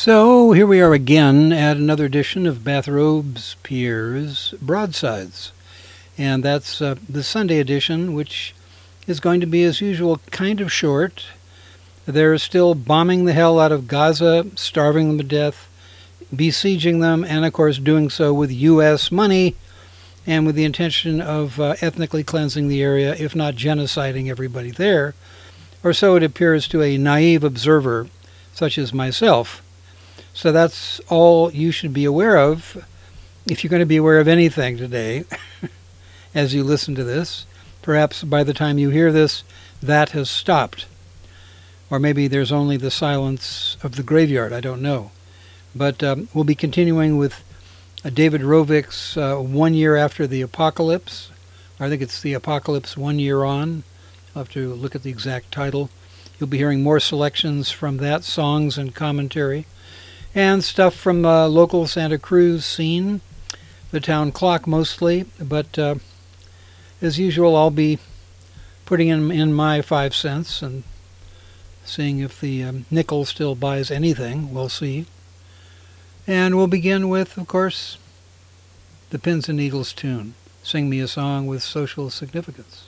So here we are again at another edition of Bathrobes Piers Broadsides. And that's the Sunday edition, which is going to be, as usual, kind of short. They're still bombing the hell out of Gaza, starving them to death, besieging them, and of course doing so with U.S. money and with the intention of ethnically cleansing the area, if not genociding everybody there, or so it appears to a naive observer such as myself. So that's all you should be aware of, if you're going to be aware of anything today, as you listen to this. Perhaps by the time you hear this, that has stopped. Or maybe there's only the silence of the graveyard, I don't know. But we'll be continuing with David Rovick's 1 Year After the Apocalypse. I think it's The Apocalypse 1 Year On. I'll have to look at the exact title. You'll be hearing more selections from that, songs and commentary, and stuff from local Santa Cruz scene, the town clock mostly. But as usual, I'll be putting in my 5 cents and seeing if the nickel still buys anything. We'll see. And we'll begin with, of course, the Pins and Needles tune, Sing Me a Song with Social Significance.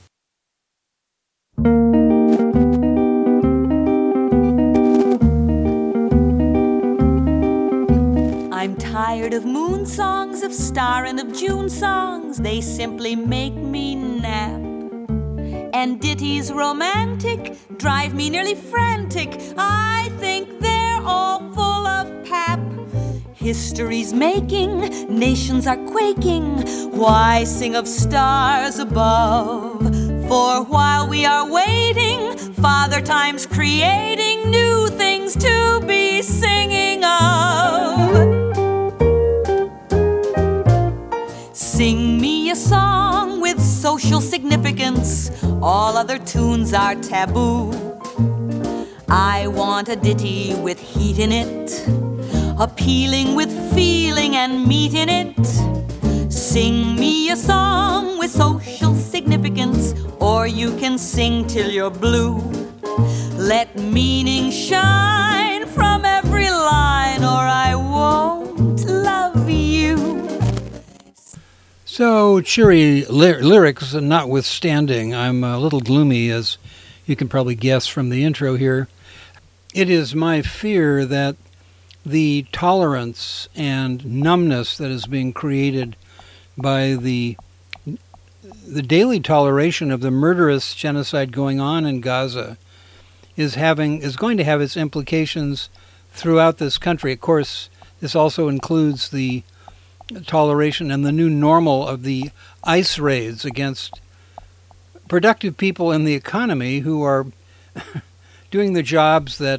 I'm tired of moon songs, of star and of June songs. They simply make me nap. And ditties romantic drive me nearly frantic. I think they're all full of pap. History's making, nations are quaking. Why sing of stars above? For while we are waiting, Father Time's creating new things to be singing of. Sing me a song with social significance. All other tunes are taboo. I want a ditty with heat in it, appealing with feeling and meat in it. Sing me a song with social significance, or you can sing till you're blue. Let meaning shine from every line, or I won't love you. So, cheery lyrics notwithstanding, I'm a little gloomy, as you can probably guess from the intro here. It is my fear that the tolerance and numbness that is being created by the daily toleration of the murderous genocide going on in Gaza is going to have its implications throughout this country. Of course, this also includes the toleration and the new normal of the ICE raids against productive people in the economy who are doing the jobs that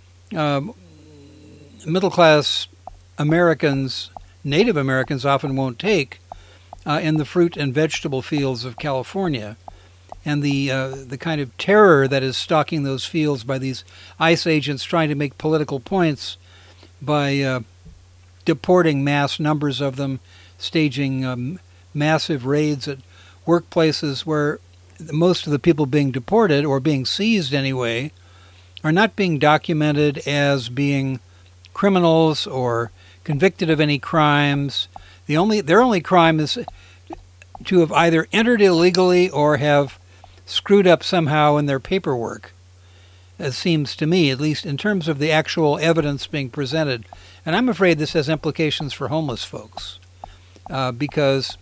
middle-class Americans, Native Americans, often won't take in the fruit and vegetable fields of California. And the kind of terror that is stalking those fields by these ICE agents trying to make political points by deporting mass numbers of them, staging massive raids at workplaces where most of the people being deported, or being seized anyway, are not being documented as being criminals or convicted of any crimes. Their only crime is to have either entered illegally or have screwed up somehow in their paperwork, it seems to me, at least in terms of the actual evidence being presented. And I'm afraid this has implications for homeless folks, because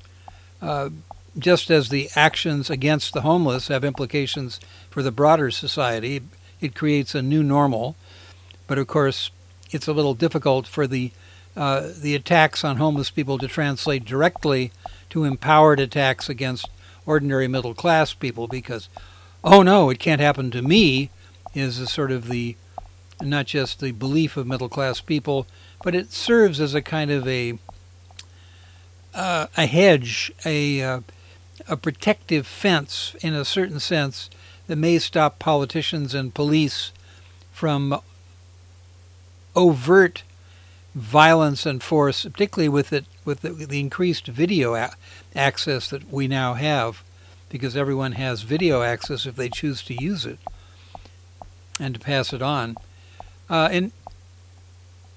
just as the actions against the homeless have implications for the broader society, it creates a new normal. But of course, it's a little difficult for the attacks on homeless people to translate directly to empowered attacks against ordinary middle-class people, because, oh no, it can't happen to me, is a sort of not just the belief of middle-class people, but it serves as a kind of a hedge, a protective fence, in a certain sense, that may stop politicians and police from overt violence and force, particularly with the increased video access that we now have, because everyone has video access if they choose to use it and to pass it on. And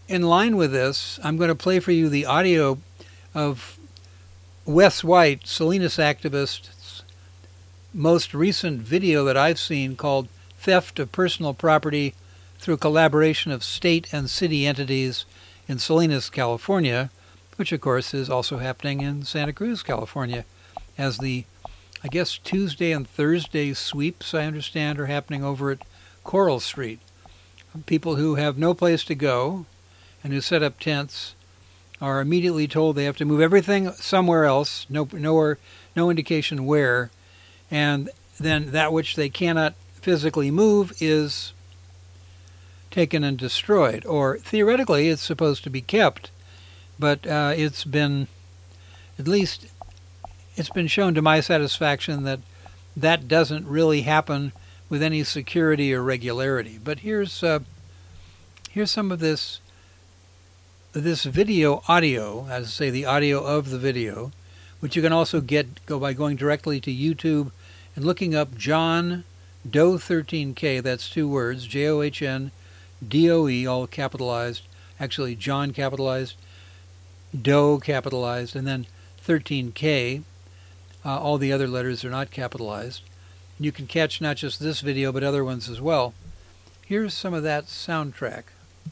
in line with this, I'm going to play for you the audio of Wes White, Salinas activist's most recent video that I've seen called Theft of Personal Property Through Collaboration of State and City Entities in Salinas, California, which of course is also happening in Santa Cruz, California, as the, I guess, Tuesday and Thursday sweeps, I understand, are happening over at Coral Street. People who have no place to go and who set up tents are immediately told they have to move everything somewhere else, no indication where, and then that which they cannot physically move is taken and destroyed. Or theoretically, it's supposed to be kept, but it's been shown to my satisfaction that that doesn't really happen with any security or regularity. But here's some of this video audio, as I say, the audio of the video, which you can also go by going directly to YouTube and looking up John Doe 13K. That's 2 words, JOHN DOE, all capitalized. Actually, John capitalized, Doe capitalized, and then 13K. All the other letters are not capitalized. You can catch not just this video, but other ones as well. Here's some of that soundtrack.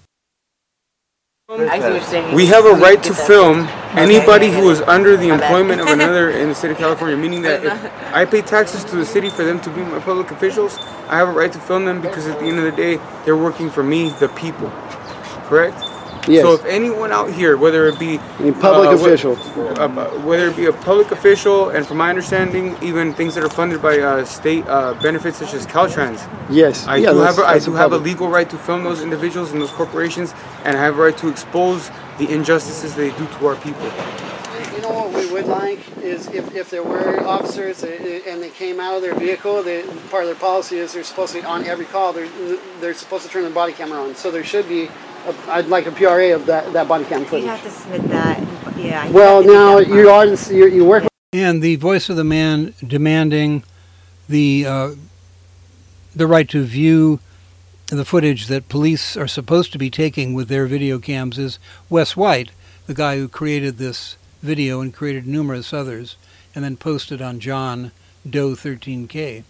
We have a right to film anybody who is under the employment of another in the state of California, meaning that if I pay taxes to the city for them to be my public officials, I have a right to film them because at the end of the day, they're working for me, the people. Correct? Yes. So if anyone out here, whether it be a public official, whether it be a public official, and from my understanding, even things that are funded by state benefits such as Caltrans, yes, I do have a legal right to film those individuals and those corporations, and I have a right to expose the injustices they do to our people. You know what we would like is if there were officers and they came out of their vehicle, part of their policy is they're supposed to, on every call, they're supposed to turn their body camera on. So there should be, I'd like a PRA of that body cam footage. You have to submit that. Yeah. Well, now you work with... And the voice of the man demanding the right to view the footage that police are supposed to be taking with their video cams is Wes White, the guy who created this video and created numerous others, and then posted on John Doe 13K.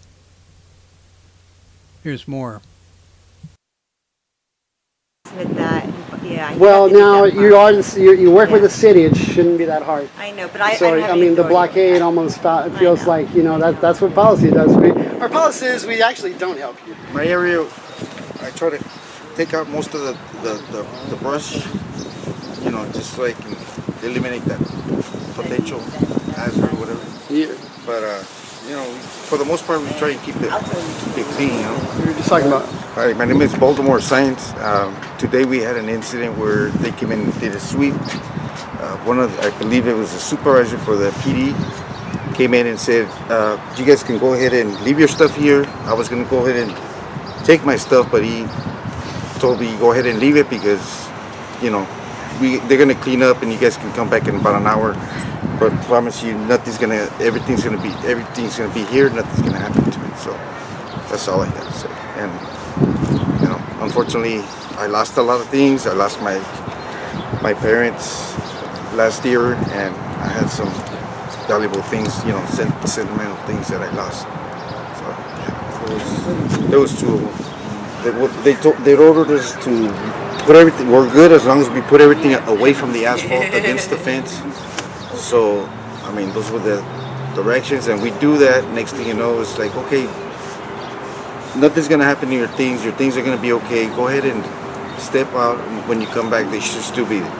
Here's more. Submit that. Yeah. Well, now you work with the city. It shouldn't be that hard. I know, but I mean, the blockade almost feels like, that's what policy does. Our policy is we actually don't help you. My area, I try to take out most of the brush, just so I can eliminate that potential hazard or whatever. Yeah. But for the most part, we try to keep it clean. You're just talking about. Hi, my name is Baltimore Science. Today we had an incident where they came in and did a sweep. I believe it was a supervisor for the PD, came in and said, "You guys can go ahead and leave your stuff here." I was going to go ahead and take my stuff, but he told me go ahead and leave it because, they're going to clean up and you guys can come back in about an hour. But I promise you, everything's gonna be here. Nothing's gonna happen to it. So that's all I have to say. And unfortunately, I lost a lot of things. I lost my parents last year, and I had some valuable things, sentimental things that I lost. So yeah, there was 2 of them. They ordered us to put everything. We're good as long as we put everything away from the asphalt against the fence. So, those were the directions, and we do that. Next thing you know, it's like, okay, nothing's going to happen to your things. Your things are going to be okay. Go ahead and step out. When you come back, they should still be there.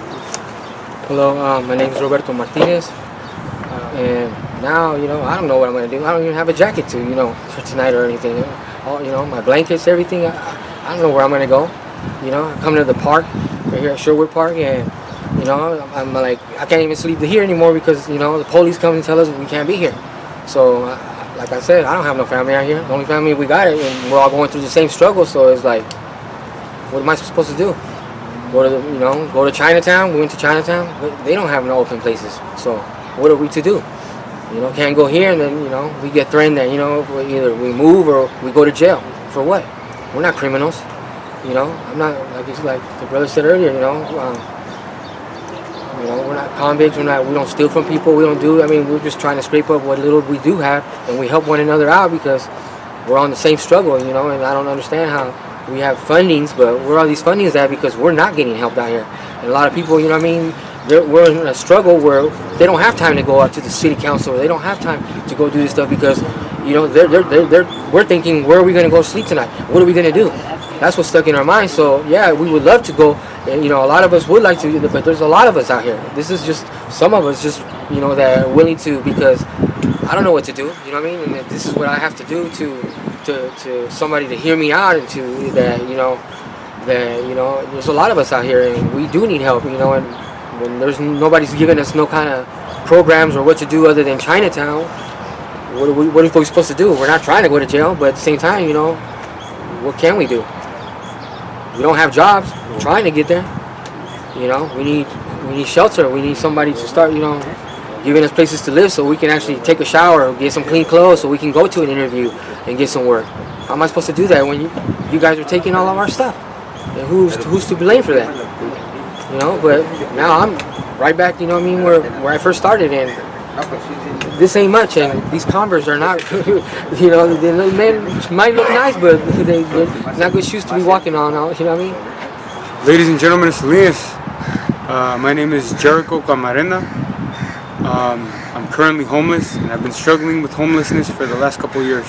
Hello, my name is Roberto Martinez, and now, I don't know what I'm going to do. I don't even have a jacket for tonight or anything. My blankets, everything, I don't know where I'm going to go. I come to the park, right here at Sherwood Park, and I'm like, I can't even sleep here anymore because, the police come and tell us we can't be here. So, like I said, I don't have no family out here. The only family we got, and we're all going through the same struggle. So it's like, what am I supposed to do? Go to Chinatown? We went to Chinatown, but they don't have no open places. So, what are we to do? Can't go here, and then, we get threatened that, either we move or we go to jail. For what? We're not criminals. I'm not, like the brother said earlier, we're not convicts. We don't steal from people. We don't do. I mean, we're just trying to scrape up what little we do have, and we help one another out because we're on the same struggle, And I don't understand how we have fundings, but where are these fundings at? Because we're not getting help out here, and a lot of people, we're in a struggle where they don't have time to go out to the city council. Or they don't have time to go do this stuff because, we're thinking, where are we going to go sleep tonight? What are we going to do? That's what's stuck in our minds. So yeah, we would love to go. And, a lot of us would like to, but there's a lot of us out here. This is just some of us, that are willing to because I don't know what to do. And this is what I have to do to somebody to hear me out and to that there's a lot of us out here and we do need help. And when there's nobody's giving us no kind of programs or what to do other than Chinatown, what are we supposed to do? We're not trying to go to jail, but at the same time, what can we do? We don't have jobs. We're trying to get there. We need shelter. We need somebody to start, giving us places to live so we can actually take a shower, get some clean clothes, so we can go to an interview and get some work. How am I supposed to do that when you guys are taking all of our stuff? And who's to blame for that? But now I'm right back, where I first started, and this ain't much, and these Converse are not, they might look nice, but they're not good shoes to be walking on, Ladies and gentlemen of Salinas, my name is Jericho Camarena. I'm currently homeless, and I've been struggling with homelessness for the last couple of years.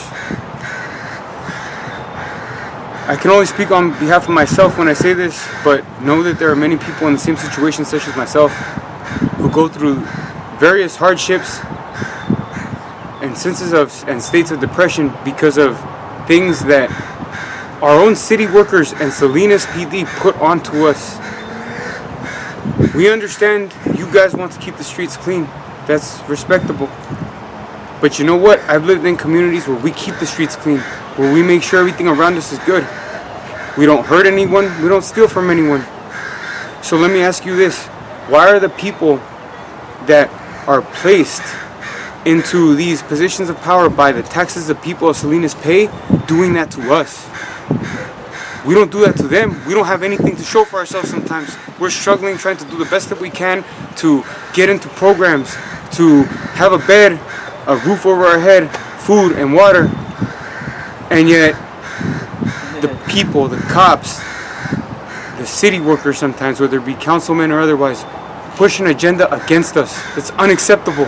I can only speak on behalf of myself when I say this, but know that there are many people in the same situation such as myself who go through various hardships and states of depression because of things that our own city workers and Salinas PD put onto us. We understand you guys want to keep the streets clean. That's respectable. But you know what? I've lived in communities where we keep the streets clean, where we make sure everything around us is good. We don't hurt anyone. We don't steal from anyone. So let me ask you this. Why are the people that are placed into these positions of power by the taxes the people of Salinas pay doing that to us? We don't do that to them. We don't have anything to show for ourselves sometimes. We're struggling, trying to do the best that we can to get into programs, to have a bed, a roof over our head, food and water. And yet, the people, the cops, the city workers sometimes, whether it be councilmen or otherwise, push an agenda against us. It's unacceptable.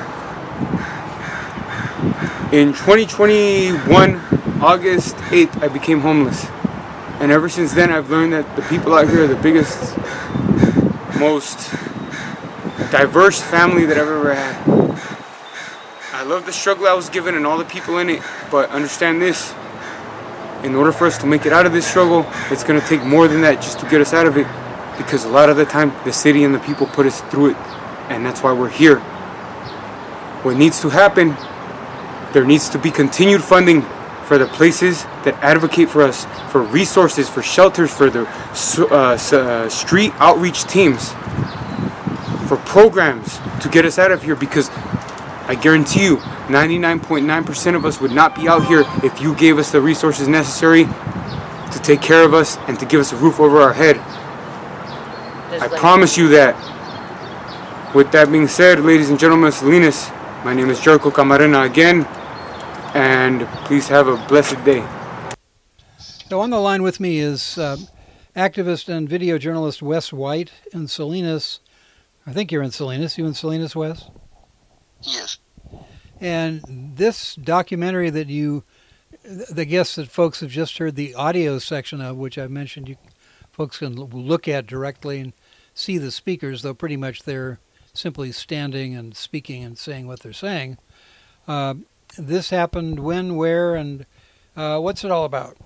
In 2021, August 8th, I became homeless. And ever since then, I've learned that the people out here are the biggest, most diverse family that I've ever had. I love the struggle I was given and all the people in it, but understand this. In order for us to make it out of this struggle, it's going to take more than that just to get us out of it. Because a lot of the time, the city and the people put us through it. And that's why we're here. What needs to happen, there needs to be continued funding for the places that advocate for us, for resources, for shelters, for the street outreach teams, for programs to get us out of here, because I guarantee you 99.9% of us would not be out here if you gave us the resources necessary to take care of us and to give us a roof over our head. I promise you that. With that being said, ladies and gentlemen of Salinas, my name is Jericho Camarena again, and please have a blessed day. So on the line with me is activist and video journalist Wes White in Salinas. I think you're in Salinas. You in Salinas, Wes? Yes. And this documentary that the guests that folks have just heard the audio section of, which I've mentioned, folks can look at directly and see the speakers, though pretty much they're simply standing and speaking and saying what they're saying. This happened when, where, and what's it all about?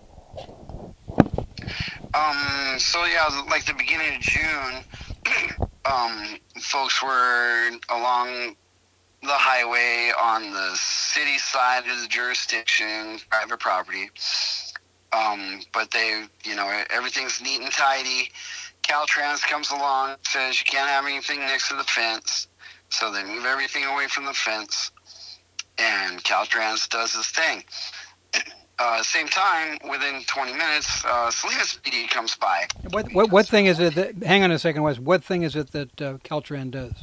So yeah, like the beginning of June, folks were along the highway on the city side of the jurisdiction, private property. But they, everything's neat and tidy. Caltrans comes along, says you can't have anything next to the fence. So they move everything away from the fence. And Caltrans does this thing. Same time, within 20 minutes, Salinas PD comes by. What thing is it that, hang on a second, Wes, what thing is it that Caltrans does?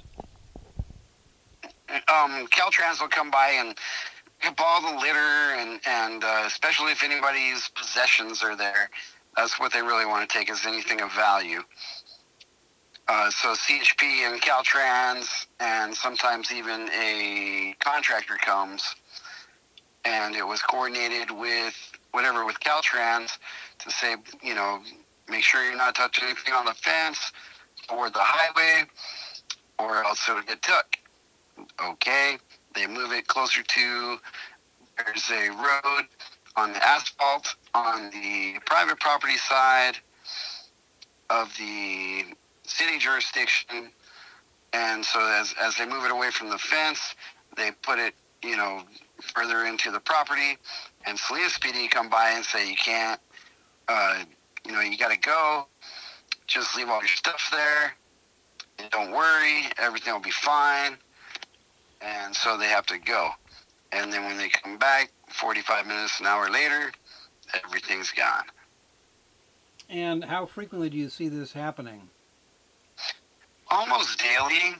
Caltrans will come by and pick up all the litter, and especially if anybody's possessions are there. That's what they really want to take, is anything of value. So CHP and Caltrans, and sometimes even a contractor comes, and it was coordinated with Caltrans to say, make sure you're not touching anything on the fence or the highway, or else it'll get took. Okay, they move it closer to, there's a road on the asphalt on the private property side of the city jurisdiction, and so as they move it away from the fence, they put it, further into the property, and Salinas PD come by and say, you can't, you got to go, just leave all your stuff there, and don't worry, everything will be fine, and so they have to go. And then when they come back, 45 minutes, an hour later, everything's gone. And how frequently do you see this happening? Almost daily.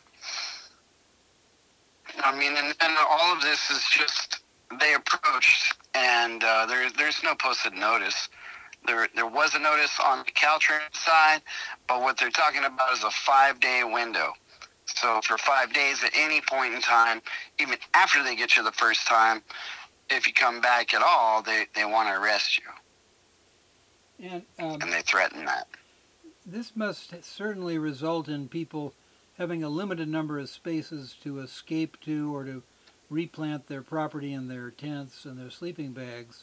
I mean, and all of this is just, they approached, and there's no posted notice. There was a notice on the Caltrans side, but what they're talking about is a 5-day window. So for 5 days at any point in time, even after they get you the first time, if you come back at all, they want to arrest you. And they threaten that. This must certainly result in people having a limited number of spaces to escape to or to replant their property in their tents and their sleeping bags.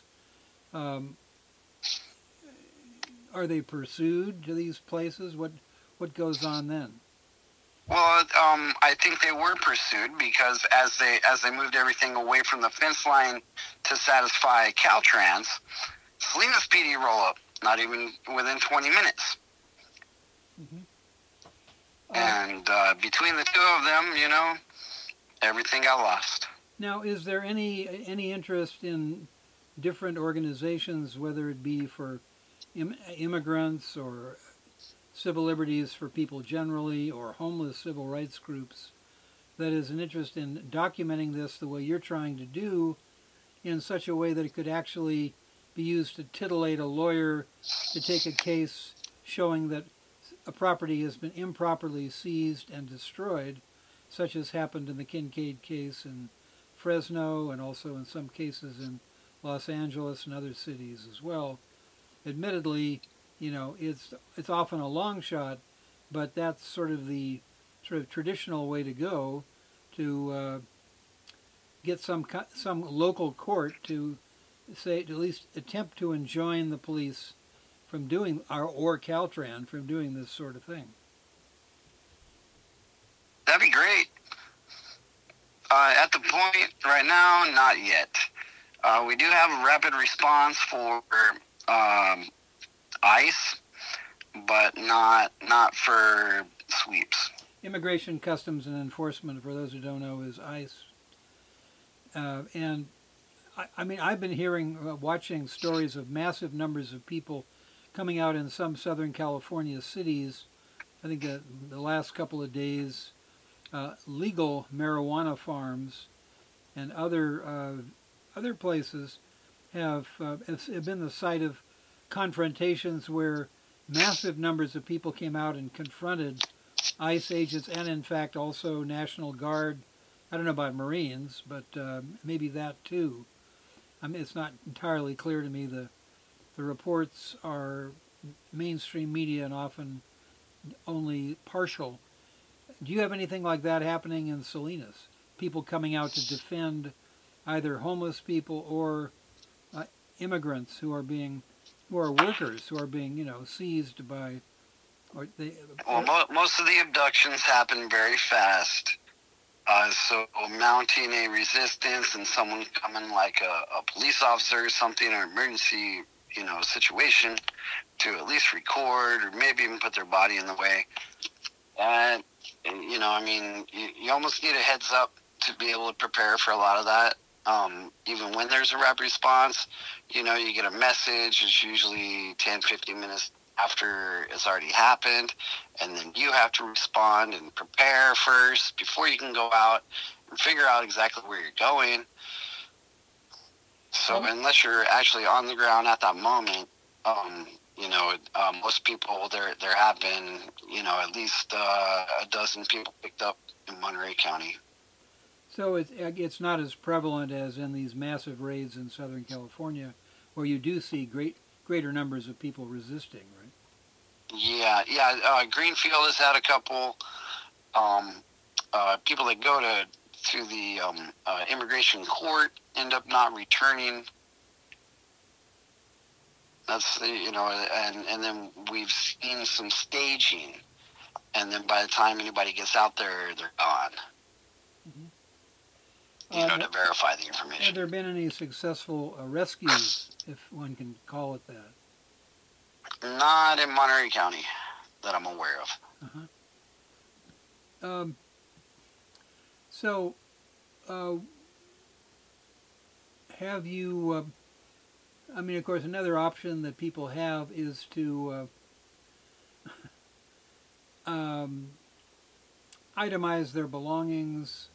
Are they pursued to these places? What goes on then? Well, I think they were pursued because as they moved everything away from the fence line to satisfy Caltrans, Salinas PD roll up, not even within 20 minutes. Mm-hmm. And between the two of them, everything got lost. Now, is there any interest in different organizations, whether it be for immigrants or civil liberties for people generally, or homeless civil rights groups, that is an interest in documenting this the way you're trying to do, in such a way that it could actually be used to titillate a lawyer to take a case showing that a property has been improperly seized and destroyed, such as happened in the Kincaid case in Fresno, and also in some cases in Los Angeles and other cities as well. Admittedly, it's often a long shot, but that's sort of the traditional way to go, to get some local court to say, to at least attempt to enjoin the police from doing, or Caltrans from doing this sort of thing. That'd be great. At the point right now, not yet. We do have a rapid response for ICE, but not for sweeps. Immigration, Customs, and Enforcement, for those who don't know, is ICE. And I mean, I've been hearing, watching stories of massive numbers of people coming out in some Southern California cities. I think that the last couple of days, legal marijuana farms and other places have been the site of confrontations where massive numbers of people came out and confronted ICE agents, and in fact also National Guard. I don't know about Marines, but maybe that too. I mean, it's not entirely clear to me. The reports are mainstream media and often only partial. Do you have anything like that happening in Salinas? People coming out to defend either homeless people or immigrants who are workers who are being, seized by. Most of the abductions happen very fast. So mounting a resistance and someone coming like a police officer or something, or emergency, situation, to at least record or maybe even put their body in the way. You almost need a heads up to be able to prepare for a lot of that. Even when there's a rapid response, you get a message. It's usually 10, 15 minutes after it's already happened, and then you have to respond and prepare first before you can go out and figure out exactly where you're going. So unless you're actually on the ground at that moment, most people, there have been, at least a dozen people picked up in Monterey County. So it's not as prevalent as in these massive raids in Southern California, where you do see greater numbers of people resisting, right? Yeah. Greenfield has had a couple people that go to the immigration court end up not returning. That's and then we've seen some staging, and then by the time anybody gets out there, they're gone. Mm-hmm. To verify the information. Have there been any successful rescues, if one can call it that? Not in Monterey County that I'm aware of. So, have you, of course, another option that people have is to itemize their belongings,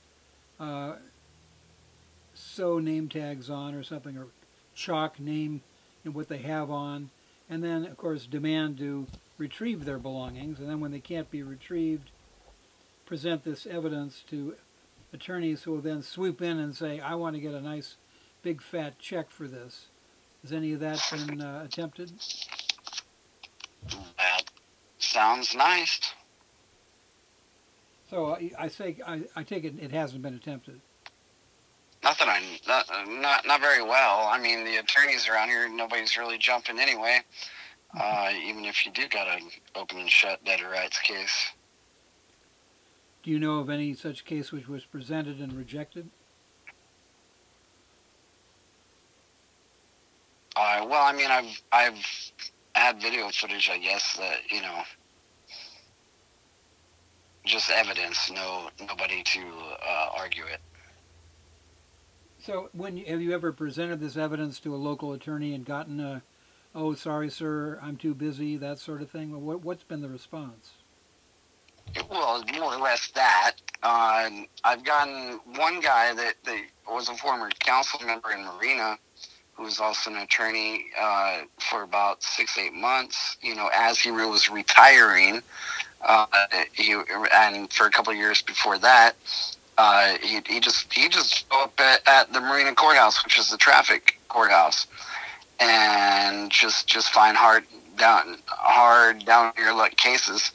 sew name tags on or something, or chalk name what they have on, and then, of course, demand to retrieve their belongings, and then when they can't be retrieved, present this evidence to attorneys who will then swoop in and say, I want to get a nice big fat check for this. Has any of that been attempted? That sounds nice. So I take it hasn't been attempted. Not very well. I mean, the attorneys around here, nobody's really jumping anyway. Even if you do got an open and shut dead to rights case. Do you know of any such case which was presented and rejected? I've had video footage, I guess, that, just evidence, nobody to argue it. So have you ever presented this evidence to a local attorney and gotten a, oh, sorry, sir, I'm too busy, that sort of thing? What's been the response? Well, more or less that. I've gotten one guy that was a former council member in Marina, who was also an attorney for about 6-8 months. As he was retiring, and for a couple of years before that, he just showed up at the Marina courthouse, which is the traffic courthouse, and just find hard down your luck cases.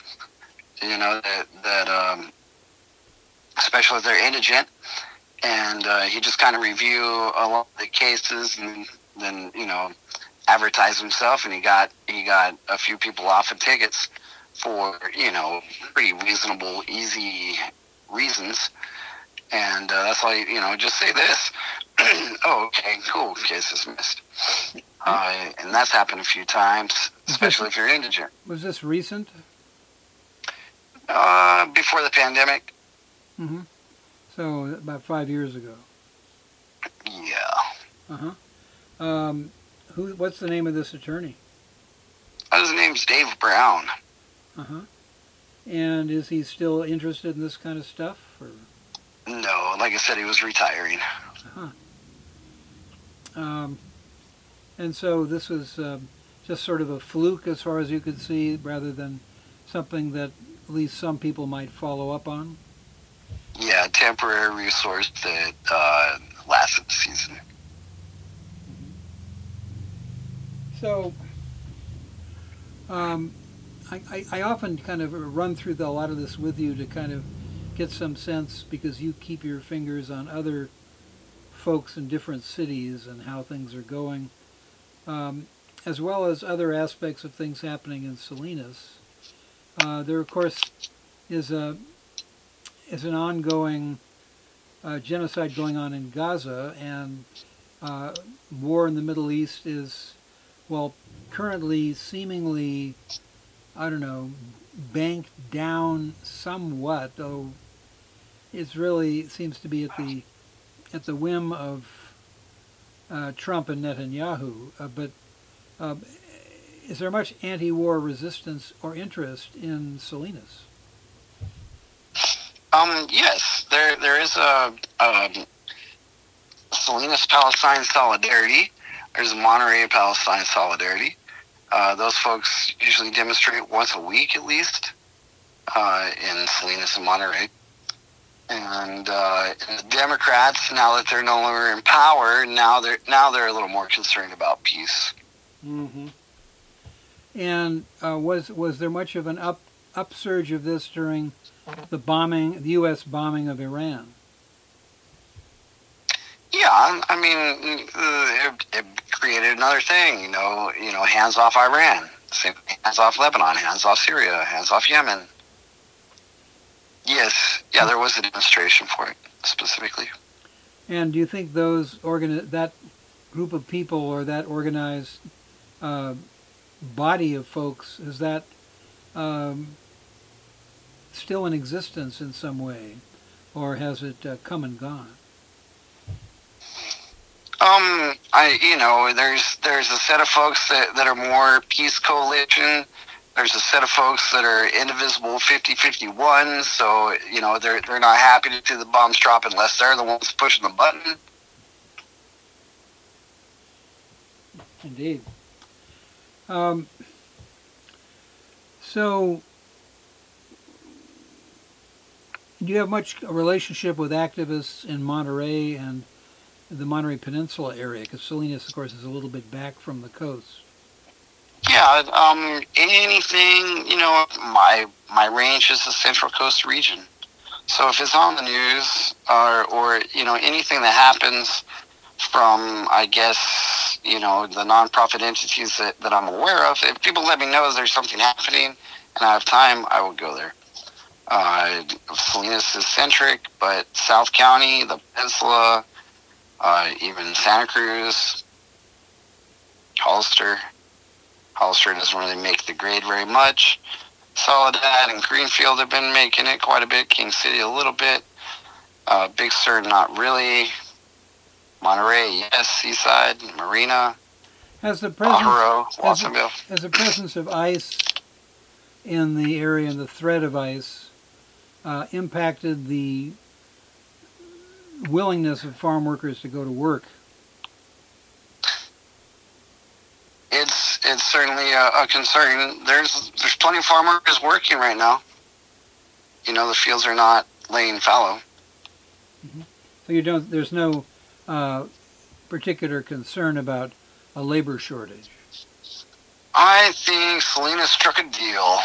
That especially if they're indigent, and he just kind of review a lot of the cases and then advertise himself, and he got a few people off of tickets for pretty reasonable, easy reasons, and that's why just say this. Oh, okay, cool, case dismissed. And that's happened a few times, especially if you're indigent. Was this recent? Before the pandemic. Mm-hmm. So about 5 years ago. Yeah. Uh-huh. What's the name of this attorney? His name's Dave Brown. Uh-huh. And is he still interested in this kind of stuff? Or? No, like I said, he was retiring. Uh-huh. And so this was just sort of a fluke as far as you could see, rather than something that at least some people might follow up on? Yeah, temporary resource that lasted the season. So, I often kind of run through a lot of this with you to kind of get some sense, because you keep your fingers on other folks in different cities and how things are going, as well as other aspects of things happening in Salinas. There, of course, is an ongoing genocide going on in Gaza, and war in the Middle East is, well, currently seemingly, banked down somewhat, though it really seems to be at the whim of Trump and Netanyahu. But is there much anti-war resistance or interest in Salinas? Yes, there is a Salinas Palestine Solidarity. There's a Monterey Palestine Solidarity. Those folks usually demonstrate once a week at least in Salinas and Monterey. And the Democrats, now that they're no longer in power, now they're a little more concerned about peace. Mm-hmm. And was there much of an upsurge of this during the U.S. bombing of Iran? Yeah, I mean, it created another thing. You know, hands off Iran, hands off Lebanon, hands off Syria, hands off Yemen. Yes, yeah, there was a demonstration for it specifically. And do you think that group of people or that organized body of folks, is that still in existence in some way, or has it come and gone? There's a set of folks that are more peace coalition. There's a set of folks that are indivisible 50-51. So, they're not happy to see the bombs drop unless they're the ones pushing the button. Indeed. So, do you have much a relationship with activists in Monterey and the Monterey Peninsula area? Because Salinas, of course, is a little bit back from the coast. Yeah, anything, my range is the Central Coast region. So if it's on the news or anything that happens from, I guess, the nonprofit entities that I'm aware of, if people let me know there's something happening and I have time, I will go there. Salinas is centric, but South County, the Peninsula, even Santa Cruz, Hollister doesn't really make the grade very much. Soledad and Greenfield have been making it quite a bit. King City a little bit. Big Sur not really. Monterey, yes. Seaside, Marina, Pajaro, Watsonville. Has the presence of ice in the area and the threat of ice impacted the willingness of farm workers to go to work? It's certainly a concern. There's plenty of farm workers working right now. The fields are not laying fallow. Mm-hmm. So there's no particular concern about a labor shortage? I think Salinas struck a deal,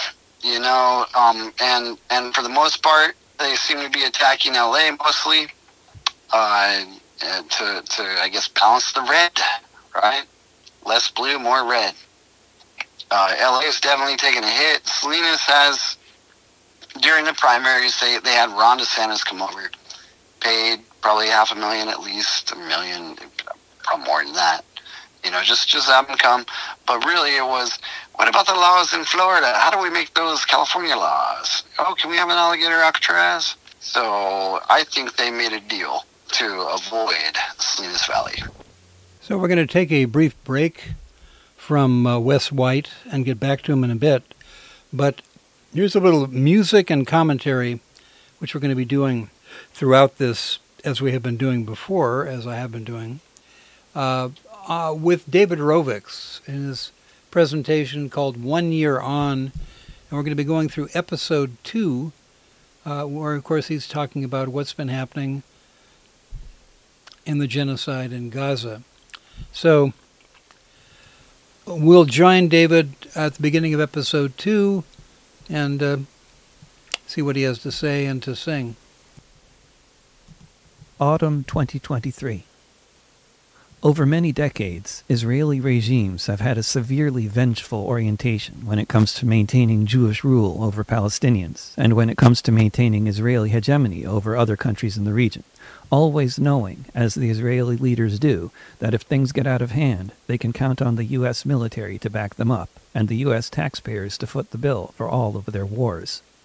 and for the most part, they seem to be attacking LA mostly to I guess, balance the red, right? Less blue, more red. LA is definitely taking a hit. Salinas has, during the primaries, they had Ron DeSantis come over, paid probably $500,000 at least, $1 million, probably more than that. Just have them come. But really it was, what about the laws in Florida? How do we make those California laws? Oh, can we have an alligator Alcatraz? So I think they made a deal to avoid Salinas Valley. So we're going to take a brief break from Wes White and get back to him in a bit. But here's a little music and commentary, which we're going to be doing throughout this, as we have been doing before, as I have been doing, with David Rovics in his presentation called 1 Year On. And we're going to be going through episode 2, where, of course, he's talking about what's been happening in the genocide in Gaza. So we'll join David at the beginning of episode 2 and see what he has to say and to sing. Autumn 2023. Over many decades, Israeli regimes have had a severely vengeful orientation when it comes to maintaining Jewish rule over Palestinians and when it comes to maintaining Israeli hegemony over other countries in the region, always knowing, as the Israeli leaders do, that if things get out of hand, they can count on the U.S. military to back them up and the U.S. taxpayers to foot the bill for all of their wars.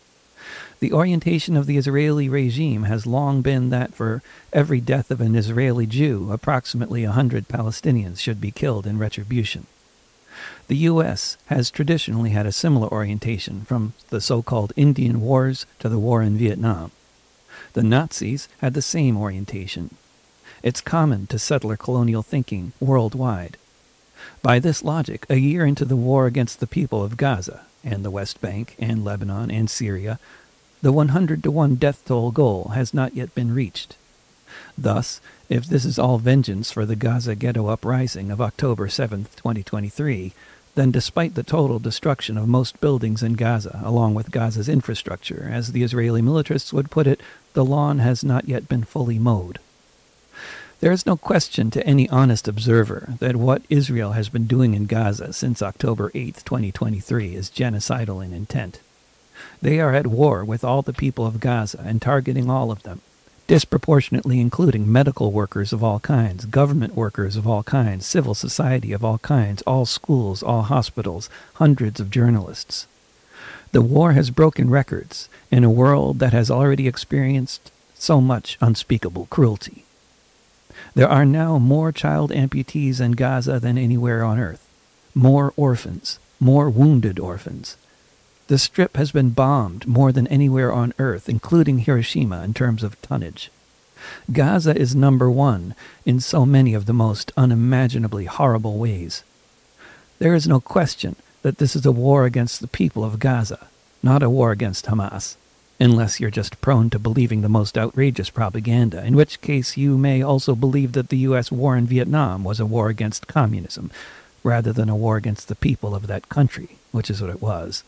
The orientation of the Israeli regime has long been that for every death of an Israeli Jew, approximately 100 Palestinians should be killed in retribution. The U.S. has traditionally had a similar orientation, from the so-called Indian Wars to the war in Vietnam. The Nazis had the same orientation. It's common to settler colonial thinking worldwide. By this logic, a year into the war against the people of Gaza, and the West Bank, and Lebanon, and Syria, the 100-to-1 death toll goal has not yet been reached. Thus, if this is all vengeance for the Gaza ghetto uprising of October 7, 2023, then despite the total destruction of most buildings in Gaza, along with Gaza's infrastructure, as the Israeli militarists would put it, the lawn has not yet been fully mowed. There is no question to any honest observer that what Israel has been doing in Gaza since October 8, 2023 is genocidal in intent. They are at war with all the people of Gaza and targeting all of them, disproportionately including medical workers of all kinds, government workers of all kinds, civil society of all kinds, all schools, all hospitals, hundreds of journalists. The war has broken records in a world that has already experienced so much unspeakable cruelty. There are now more child amputees in Gaza than anywhere on earth, more orphans, more wounded orphans. The Strip has been bombed more than anywhere on Earth, including Hiroshima in terms of tonnage. Gaza is number one in so many of the most unimaginably horrible ways. There is no question that this is a war against the people of Gaza, not a war against Hamas, unless you're just prone to believing the most outrageous propaganda, in which case you may also believe that the U.S. war in Vietnam was a war against communism, rather than a war against the people of that country, which is what it was.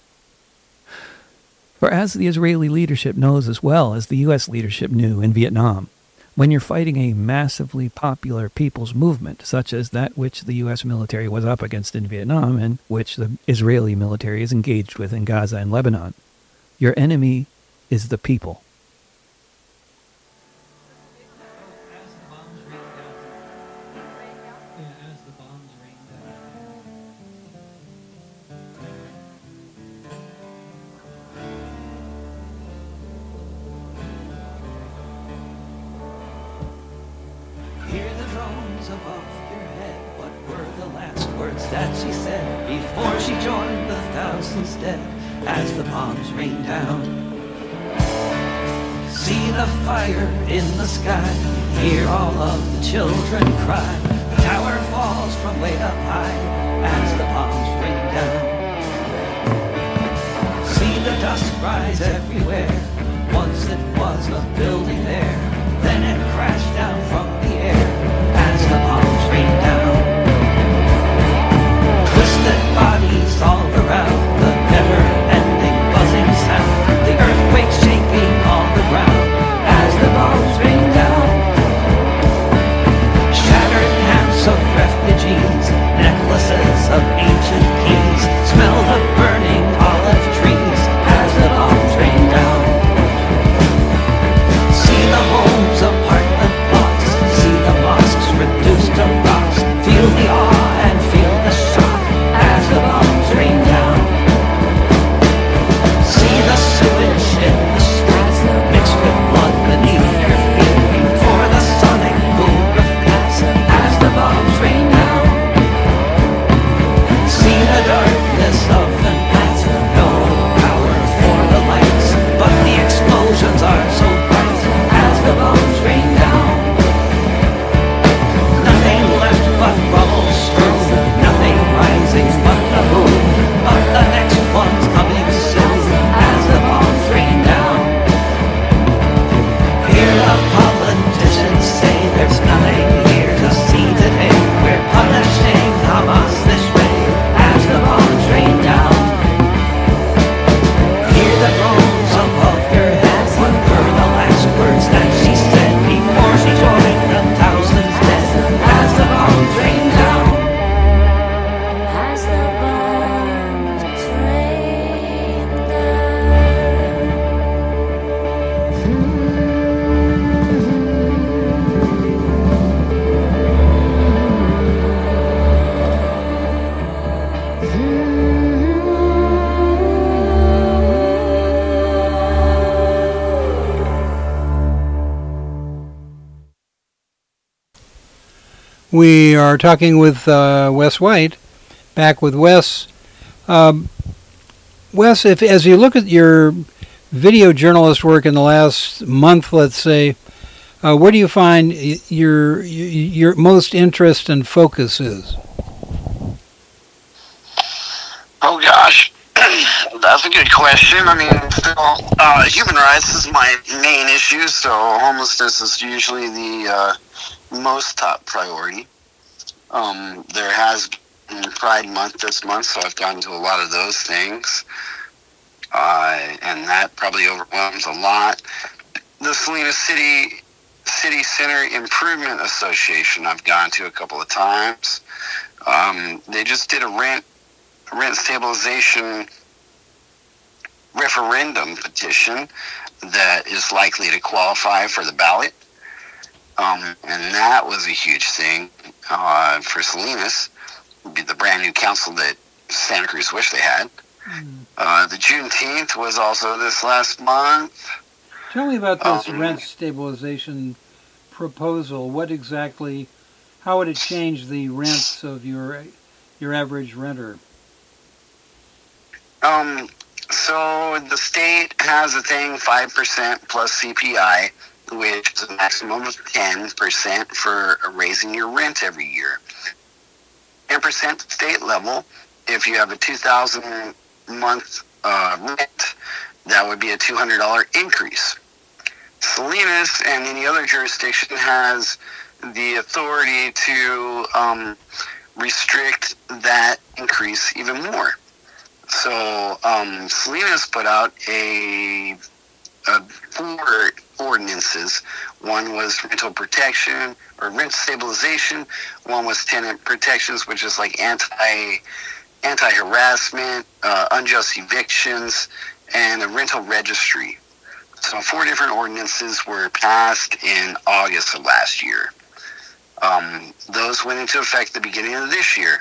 For as the Israeli leadership knows as well as the U.S. leadership knew in Vietnam, when you're fighting a massively popular people's movement, such as that which the U.S. military was up against in Vietnam and which the Israeli military is engaged with in Gaza and Lebanon, your enemy is the people. Above your head, what were the last words that she said before she joined the thousands dead as the bombs rain down? See the fire in the sky, hear all of the children cry. The tower falls from way up high as the bombs rain down. See the dust rise everywhere, once it was a building there, then it crashed down from the air as the bombs rain down. Twisted bodies all around, the never-ending buzzing sound, the earthquake shaking all the ground as the bombs rain down. Shattered camps of refugees, necklaces of ancient keys, smell the burning olive trees as the bombs rain down. We are talking with Wes White, back with Wes. Wes, as you look at your video journalist work in the last month, let's say, where do you find your most interest and focus is? Oh gosh, that's a good question. I mean, still, human rights is my main issue, so homelessness is usually the most top priority. There has been Pride Month this month, so I've gotten to a lot of those things, and that probably overwhelms a lot. The Salinas City Center Improvement Association I've gone to a couple of times. They just did a rent stabilization referendum petition that is likely to qualify for the ballot. And that was a huge thing for Salinas. It would be the brand new council that Santa Cruz wished they had. The Juneteenth was also this last month. Tell me about this rent stabilization proposal. What exactly, how would it change the rents of your average renter? So the state has a thing, 5% plus CPI, which is a maximum of 10% for raising your rent every year. 10% state level. If you have a $2,000 month rent, that would be a $200 increase. Salinas and any other jurisdiction has the authority to restrict that increase even more. So Salinas put out four ordinances. One was rental protection or rent stabilization. One was tenant protections, which is like anti-harassment, unjust evictions, and a rental registry. So 4 different ordinances were passed in August of last year. Those went into effect at the beginning of this year.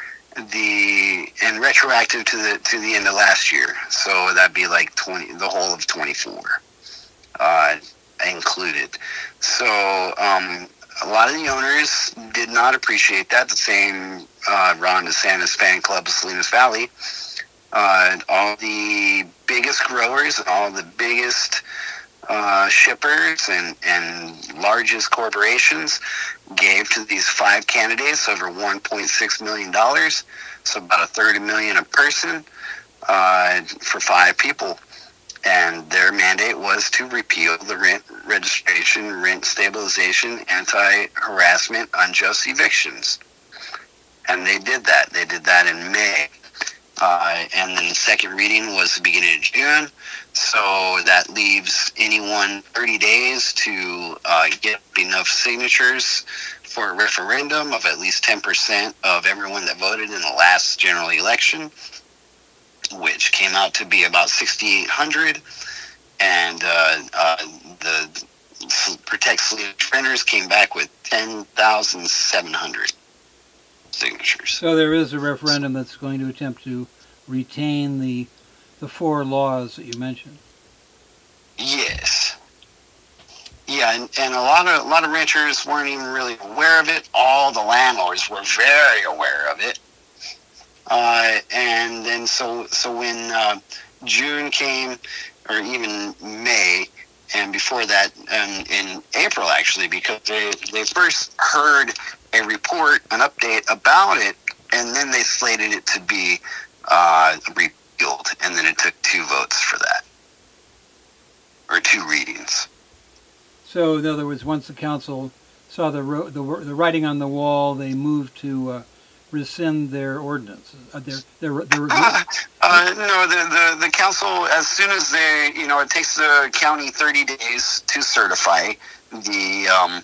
And retroactive to the end of last year, so that'd be like the whole of 24 included. So a lot of the owners did not appreciate that. The same Ron DeSantis fan club of Salinas Valley. All the biggest growers and all the biggest shippers and largest corporations gave to these 5 candidates over $1.6 million, so about $30,000 a person for 5 people. And their mandate was to repeal the rent registration, rent stabilization, anti-harassment, unjust evictions. And they did that. They did that in May. And then the second reading was the beginning of June. So that leaves anyone 30 days to get enough signatures for a referendum of at least 10% of everyone that voted in the last general election, which came out to be about 6,800. And the Protect Salinas renters came back with 10,700 signatures. So there is a referendum that's going to attempt to retain the 4 laws that you mentioned. Yes. Yeah, and a lot of renters weren't even really aware of it. All the landlords were very aware of it. And then so when June came, or even May, and before that, in April actually, because they first heard a report, an update about it, and then they slated it to be repealed, and then it took 2 votes for that, or 2 readings. So, in other words, once the council saw the writing on the wall, they moved to rescind their ordinance. No, the council, as soon as they, it takes the county 30 days to certify the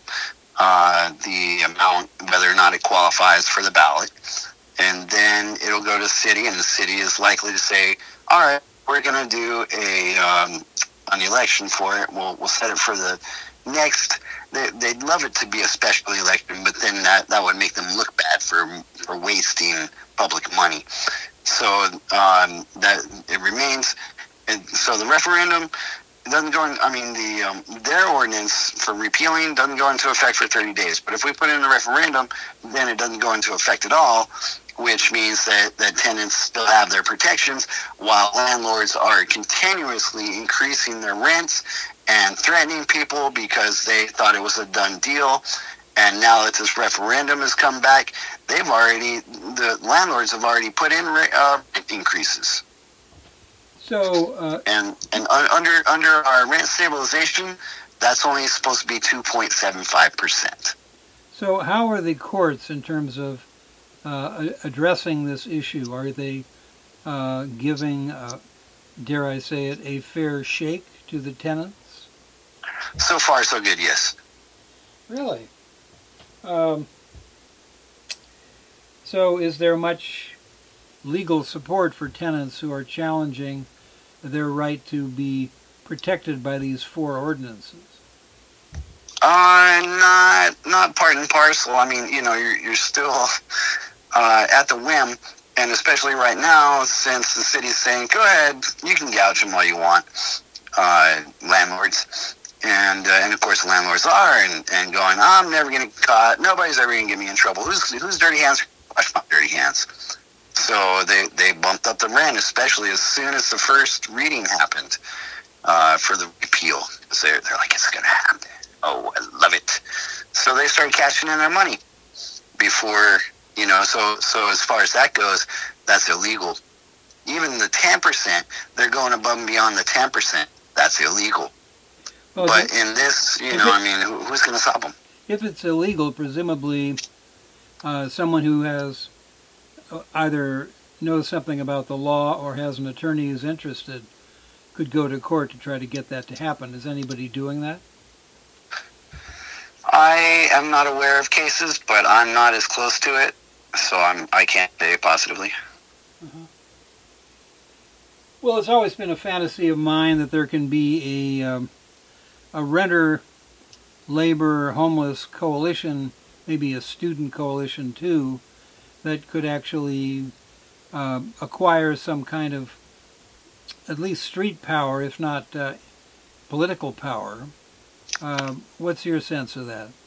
amount, whether or not it qualifies for the ballot, and then it'll go to the city, and the city is likely to say, all right, we're going to do an election for it. We'll set it for the next. They'd love it to be a special election, but then that would make them look bad for wasting public money. So that it remains. And so the referendum it doesn't go in, I mean, their ordinance for repealing doesn't go into effect for 30 days. But if we put in the referendum, then it doesn't go into effect at all, which means that tenants still have their protections while landlords are continuously increasing their rents and threatening people because they thought it was a done deal. And now that this referendum has come back, the landlords have already put in rent increases. So and under our rent stabilization, that's only supposed to be 2.75%. So how are the courts in terms of addressing this issue? Are they giving, dare I say it, a fair shake to the tenants? So far, so good, yes. Really? So is there much legal support for tenants who are challenging their right to be protected by these 4 ordinances? Not part and parcel. I mean, you're still at the whim, and especially right now, since the city's saying, go ahead, you can gouge them all you want, landlords. And of course, the landlords are and going, I'm never going to get caught. Nobody's ever going to get me in trouble. Who's dirty hands? Wash my dirty hands. So they bumped up the rent, especially as soon as the first reading happened for the repeal. So they're like, it's going to happen. Oh, I love it. So they started cashing in their money before, so as far as that goes, that's illegal. Even the 10%, they're going above and beyond the 10%. That's illegal. Well, but in this, who's going to stop them? If it's illegal, presumably someone who has either knows something about the law or has an attorney who's interested could go to court to try to get that to happen. Is anybody doing that? I am not aware of cases, but I'm not as close to it, so I can't say positively. Uh-huh. Well, it's always been a fantasy of mine that there can be a renter, labor, homeless coalition, maybe a student coalition too, that could actually acquire some kind of at least street power, if not political power. What's your sense of that?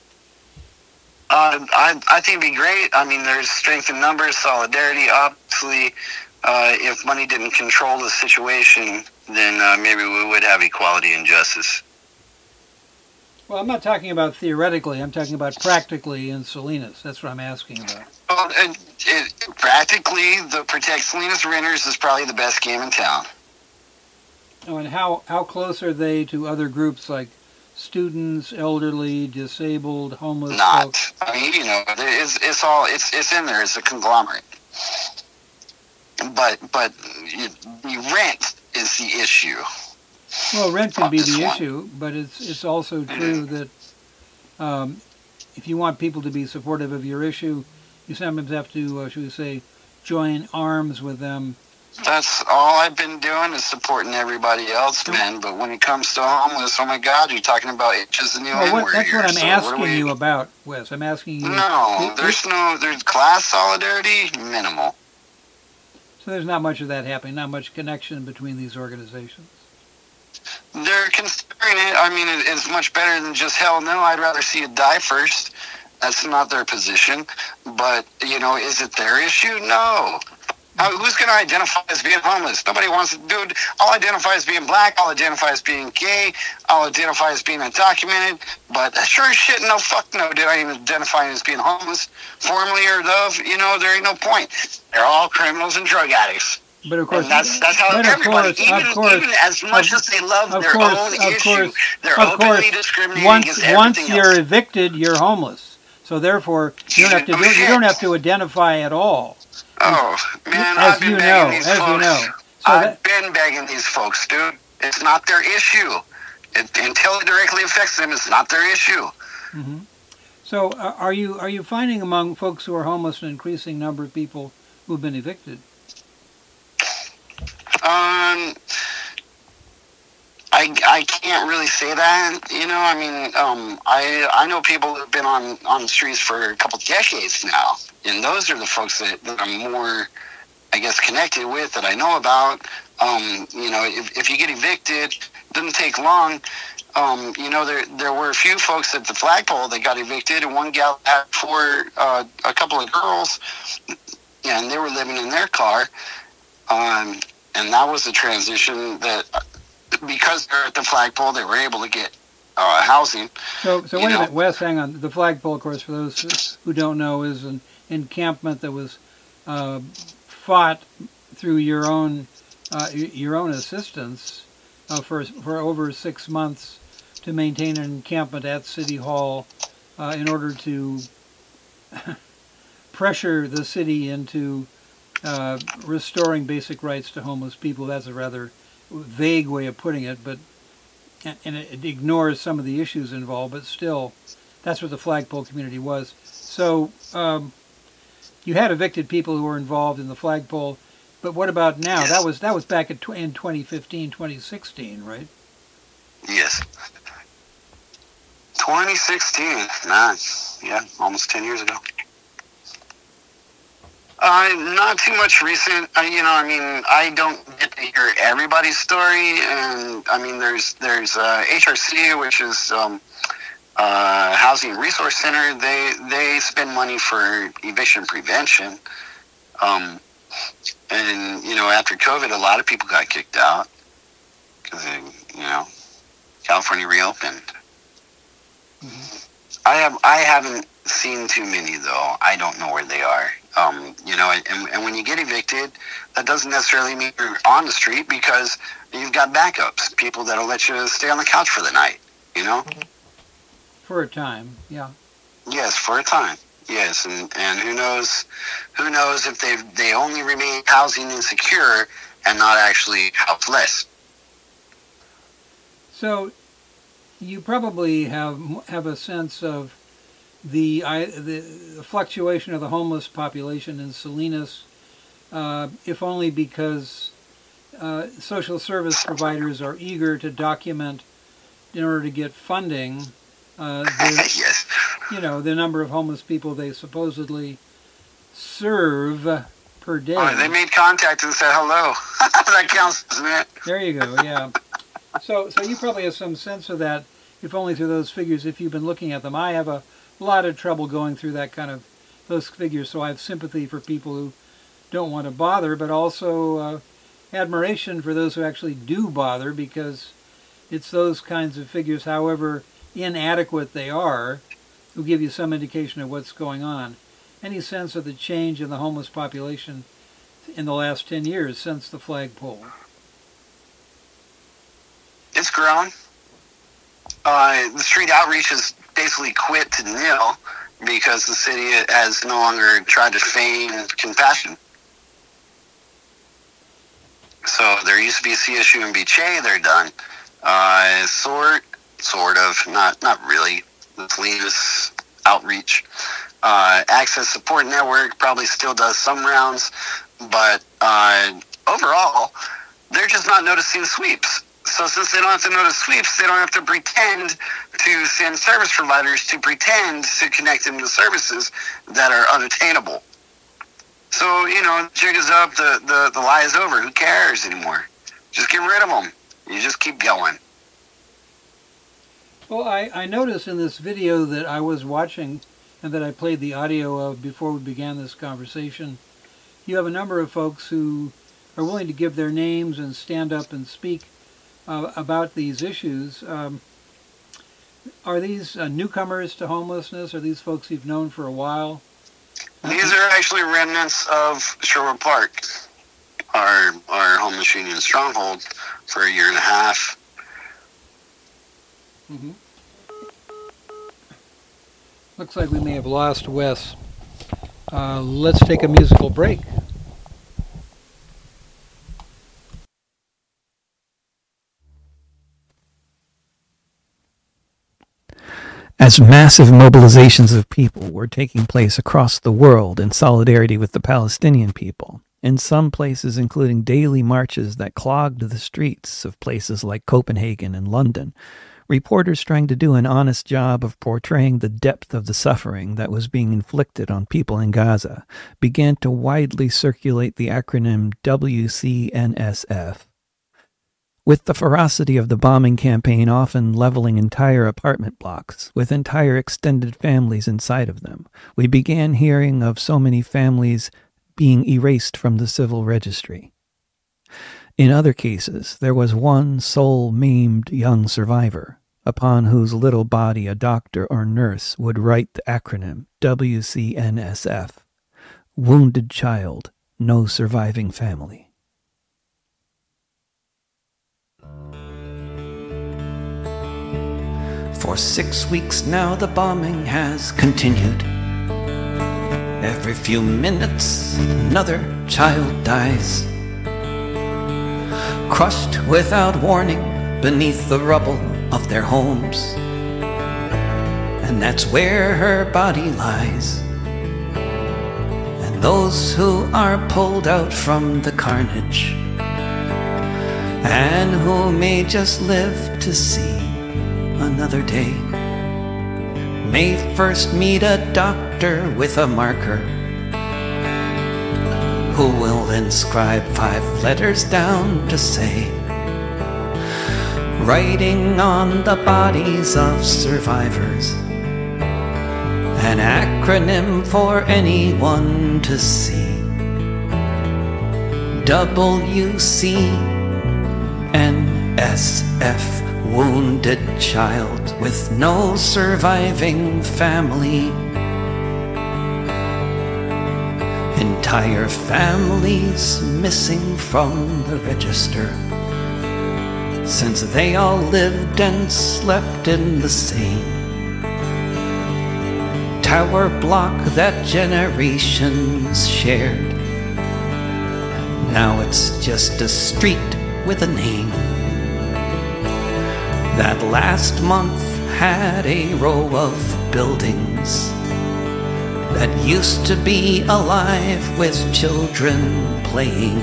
I think it'd be great. I mean, there's strength in numbers, solidarity. Obviously, if money didn't control the situation, then maybe we would have equality and justice. Well, I'm not talking about theoretically. I'm talking about practically in Salinas. That's what I'm asking about. Well, practically, the Protect Salinas renters is probably the best game in town. Oh, and how close are they to other groups like students, elderly, disabled, homeless folks? I mean, it's in there. It's a conglomerate. But the rent is the issue. Well, rent can be the issue, but it's also true that if you want people to be supportive of your issue, you sometimes have to, should we say, join arms with them. That's all I've been doing is supporting everybody else, man. But when it comes to homeless, oh my God, you're talking about itches and That's what I'm asking you about, Wes. I'm asking you. No, there's class solidarity, minimal. So there's not much of that happening, not much connection between these organizations. They're considering it. I mean, it's much better than just hell no. I'd rather see it die first. That's not their position. But, is it their issue? No. Who's going to identify as being homeless? Nobody wants to do it. I'll identify as being black. I'll identify as being gay. I'll identify as being undocumented. But sure as shit, no, fuck no, did I even identify as being homeless? Formally or of, there ain't no point. They're all criminals and drug addicts. But of course, and that's how everybody, even as much as they love their own issue, they're openly discriminating against everything else. Once you're evicted, you're homeless. So therefore, you don't have to identify at all. Oh man, I've been begging these folks. So I've been begging these folks, dude. It's not their issue. Until it directly affects them, it's not their issue. Mm-hmm. So are you finding among folks who are homeless an increasing number of people who've been evicted? I can't really say that. I know people who've been on the streets for a couple decades now, and those are the folks that I'm more, I guess, connected with, that I know about. If you get evicted, didn't take long. There were a few folks at the flagpole that got evicted, and one gal had a couple of girls, and they were living in their car. And that was a transition that, because they're at the flagpole, they were able to get housing. So wait a minute, Wes, hang on. The flagpole, of course, for those who don't know, is an encampment that was fought through your own assistance for over 6 months to maintain an encampment at City Hall in order to pressure the city into restoring basic rights to homeless people. That's a rather vague way of putting it, and it ignores some of the issues involved, but still, that's what the flagpole community was. So you had evicted people who were involved in the flagpole, but what about now? Yes. That was back in 2015, 2016, right? Yes. 2016, man. Yeah, almost 10 years ago. Not too much recent. I don't get to hear everybody's story, and I mean, there's HRC, which is Housing Resource Center. They spend money for eviction prevention, and after COVID, a lot of people got kicked out because California reopened. Mm-hmm. I haven't seen too many though. I don't know where they are. And when you get evicted, that doesn't necessarily mean you're on the street, because you've got backups, people that'll let you stay on the couch for the night, For a time, yeah. Yes, for a time. Yes, and who knows if they only remain housing insecure and not actually houseless. So you probably have a sense of the fluctuation of the homeless population in Salinas, if only because social service providers are eager to document in order to get funding yes. The number of homeless people they supposedly serve per day. They made contact and said hello. That counts, doesn't it? There you go, yeah. So you probably have some sense of that, if only through those figures, if you've been looking at them. I have a lot of trouble going through those figures, so I have sympathy for people who don't want to bother, but also admiration for those who actually do bother, because it's those kinds of figures, however inadequate they are, who give you some indication of what's going on. Any sense of the change in the homeless population in the last 10 years since the flagpole? It's grown. The street outreach has basically quit to nil because the city has no longer tried to feign compassion. So there used to be a CSU and BHA, they're done. Sort of, not really. The Salinas outreach. Access Support Network probably still does some rounds, but overall, they're just not noticing sweeps. So since they don't have to notice sweeps, they don't have to pretend to send service providers to pretend to connect them to services that are unattainable. So, jig is up, the lie is over. Who cares anymore? Just get rid of them. You just keep going. Well, I noticed in this video that I was watching and that I played the audio of before we began this conversation, you have a number of folks who are willing to give their names and stand up and speak about these issues. Are these newcomers to homelessness? Are these folks you've known for a while? These are actually remnants of Sherwood Park, our homeless union stronghold for a year and a half. Mm-hmm. Looks like we may have lost Wes. Let's take a musical break. As massive mobilizations of people were taking place across the world in solidarity with the Palestinian people, in some places including daily marches that clogged the streets of places like Copenhagen and London, reporters trying to do an honest job of portraying the depth of the suffering that was being inflicted on people in Gaza began to widely circulate the acronym WCNSF. With the ferocity of the bombing campaign often leveling entire apartment blocks, with entire extended families inside of them, we began hearing of so many families being erased from the civil registry. In other cases, there was one sole maimed young survivor, upon whose little body a doctor or nurse would write the acronym WCNSF, Wounded Child, No Surviving Family. For 6 weeks now the bombing has continued. Every few minutes another child dies, crushed without warning beneath the rubble of their homes. And that's where her body lies. And those who are pulled out from the carnage, and who may just live to see another day, may first meet a doctor with a marker, who will inscribe 5 letters down to say, writing on the bodies of survivors, an acronym for anyone to see, WCNSF, Wounded Child with no surviving family. Entire families missing from the register, since they all lived and slept in the same tower block that generations shared. Now it's just a street with a name that last month had a row of buildings that used to be alive with children playing.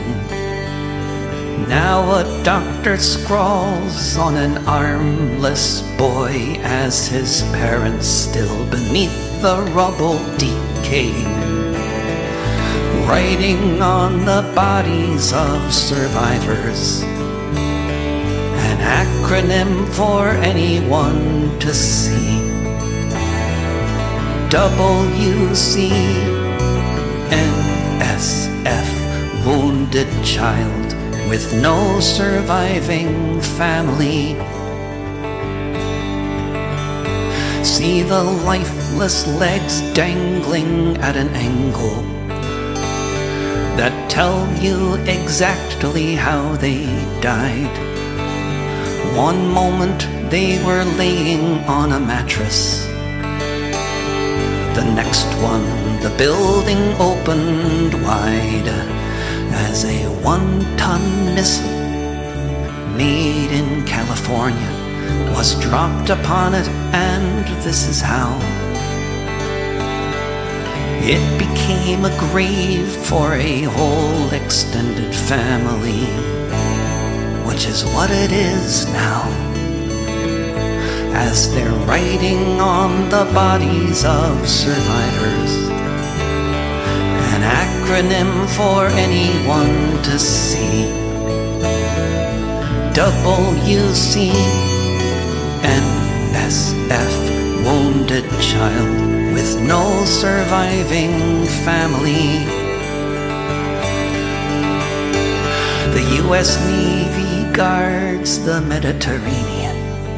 Now a doctor scrawls on an armless boy as his parents still beneath the rubble decaying, writing on the bodies of survivors, an acronym for anyone to see, WCNSF, Wounded Child with no surviving family. See the lifeless legs dangling at an angle that tell you exactly how they died. One moment they were laying on a mattress, the next one the building opened wide as a 1-ton missile made in California was dropped upon it, and this is how it became a grave for a whole extended family, which is what it is now, as they're writing on the bodies of survivors, an acronym for anyone to see, WCNSF, Wounded Child with no surviving family. The U.S. Navy guards the Mediterranean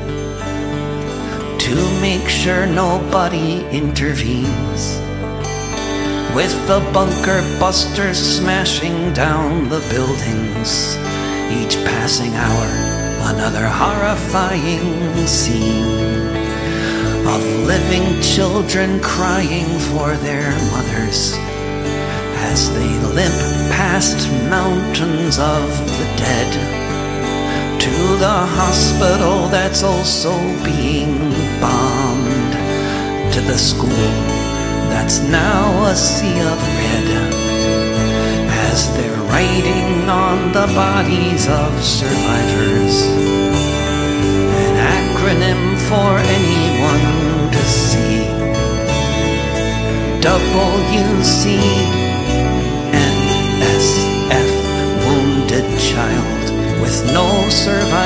to make sure nobody intervenes, with the bunker busters smashing down the buildings, each passing hour another horrifying scene of living children crying for their mothers as they limp past mountains of the dead to the hospital that's also being bombed, to the school that's now a sea of red, as they're writing on the bodies of survivors, an acronym for anyone to see, WCNSF, Wounded Child with no surviving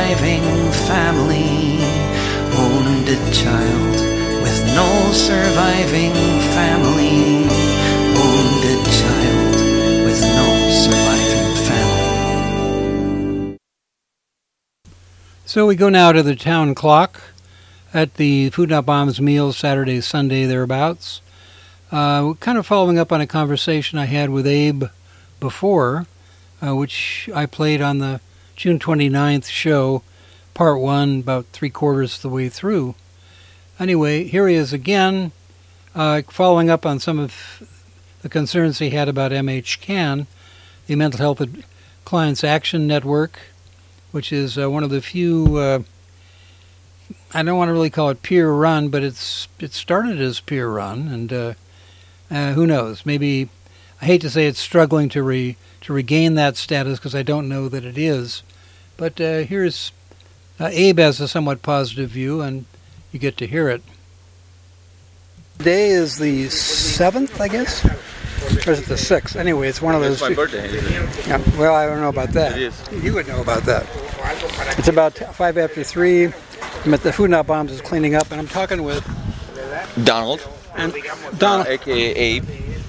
family. Wounded child with no surviving family. Wounded child with no surviving family. So we go now to the town clock at the Food Not Bombs meals Saturday, Sunday, thereabouts. Kind of following up on a conversation I had with Abe before, which I played on the June 29th show, part 1, about 3/4 of the way through. Anyway, here he is again, following up on some of the concerns he had about MHCAN, the Mental Health Clients Action Network, which is one of the few, I don't want to really call it peer-run, but it started as peer-run, and who knows, maybe, I hate to say it's struggling to regain that status because I don't know that it is. But here's Abe has a somewhat positive view, and you get to hear it. Today is the 7th, I guess? Or is it the 6th? Anyway, it's one of those. It's my birthday. Yeah, well, I don't know about that. It is. You would know about that. It's about 5 after 3. I'm at the Food Not Bombs is cleaning up, and I'm talking with Donald. And Donald, a.k.a. Abe.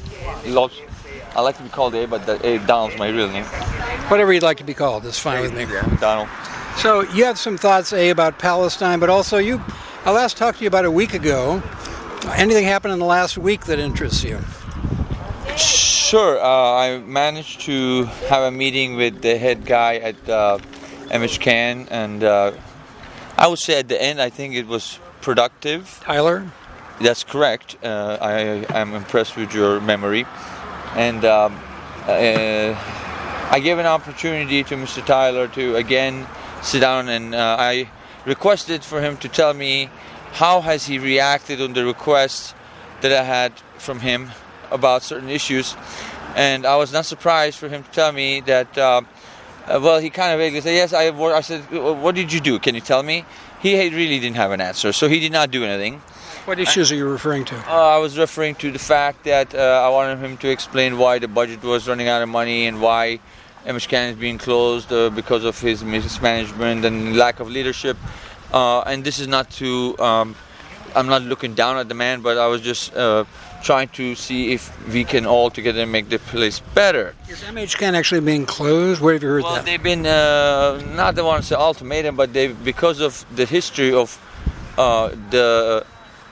I like to be called Abe, but Donald's my real name. Whatever you'd like to be called is fine with me. Yeah, Donald. So you have some thoughts, about Palestine, but also I last talked to you about a week ago. Anything happened in the last week that interests you? Sure. I managed to have a meeting with the head guy at MHCAN, and I would say at the end, I think it was productive. Tyler? That's correct. I am impressed with your memory. And I gave an opportunity to Mr. Tyler to again sit down, and I requested for him to tell me how has he reacted on the request that I had from him about certain issues. And I was not surprised for him to tell me that, he kind of vaguely said, yes, I said, what did you do? Can you tell me? He really didn't have an answer, so he did not do anything. What issues are you referring to? I was referring to the fact that I wanted him to explain why the budget was running out of money and why MHCAN is being closed because of his mismanagement and lack of leadership. And this is not to, I'm not looking down at the man, but I was just trying to see if we can all together make the place better. Is MHCAN actually being closed? Where have you heard that? Well, they've been, not the one to say ultimatum, but because of the history of the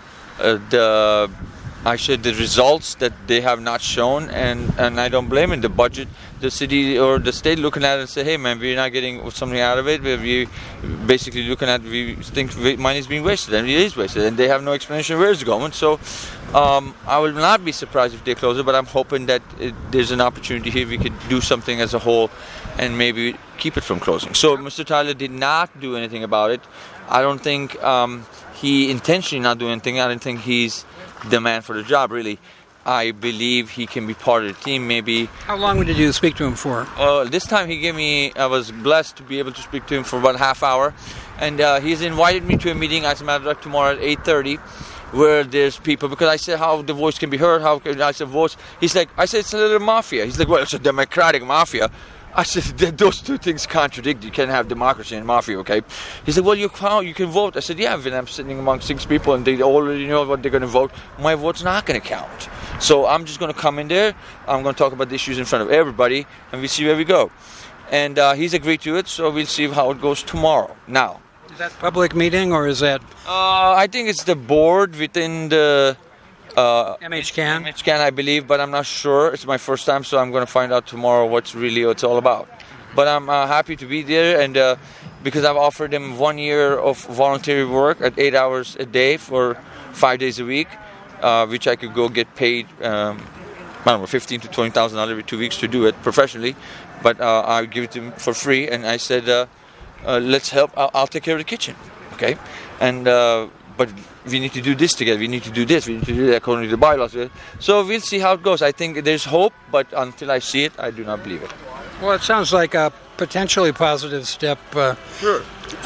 results that they have not shown, and I don't blame it. The budget, the city or the state looking at it and say, hey man, we're not getting something out of it. We basically looking at, we think money is being wasted, and it is wasted, and they have no explanation where it's going. So I will not be surprised if they close it, but I'm hoping that there's an opportunity here we could do something as a whole and maybe keep it from closing. So Mr. Tyler did not do anything about it. I don't think he intentionally not doing anything. I don't think he's the man for the job, really. I believe he can be part of the team, maybe. How long did you speak to him for? This time he gave me, I was blessed to be able to speak to him for about a half hour. And he's invited me to a meeting, as a matter of fact, tomorrow at 8:30, where there's people, because I said how the voice can be heard, I said voice. He's like, I said it's a little mafia. He's like, well, it's a democratic mafia. I said, those two things contradict. You can't have democracy and mafia, okay? He said, well, you can vote. I said, yeah, when I'm sitting among 6 people and they already know what they're going to vote, my vote's not going to count. So I'm just going to come in there. I'm going to talk about the issues in front of everybody, and we see where we go. And he's agreed to it, so we'll see how it goes tomorrow. Now, is that public meeting, or is that? I think it's the board within the MHCAN. MHCAN, I believe, but I'm not sure. It's my first time, so I'm going to find out tomorrow what it's all about. But I'm happy to be there, and because I've offered him 1 year of voluntary work at 8 hours a day for 5 days a week, which I could go get paid, I don't know, $15,000 to $20,000 every 2 weeks to do it professionally. But I give it to him for free, and I said, let's help. I'll take care of the kitchen, okay? And but we need to do this together. We need to do this. We need to do that according to the bylaws. So we'll see how it goes. I think there's hope, but until I see it, I do not believe it. Well, it sounds like a potentially positive step. Sure.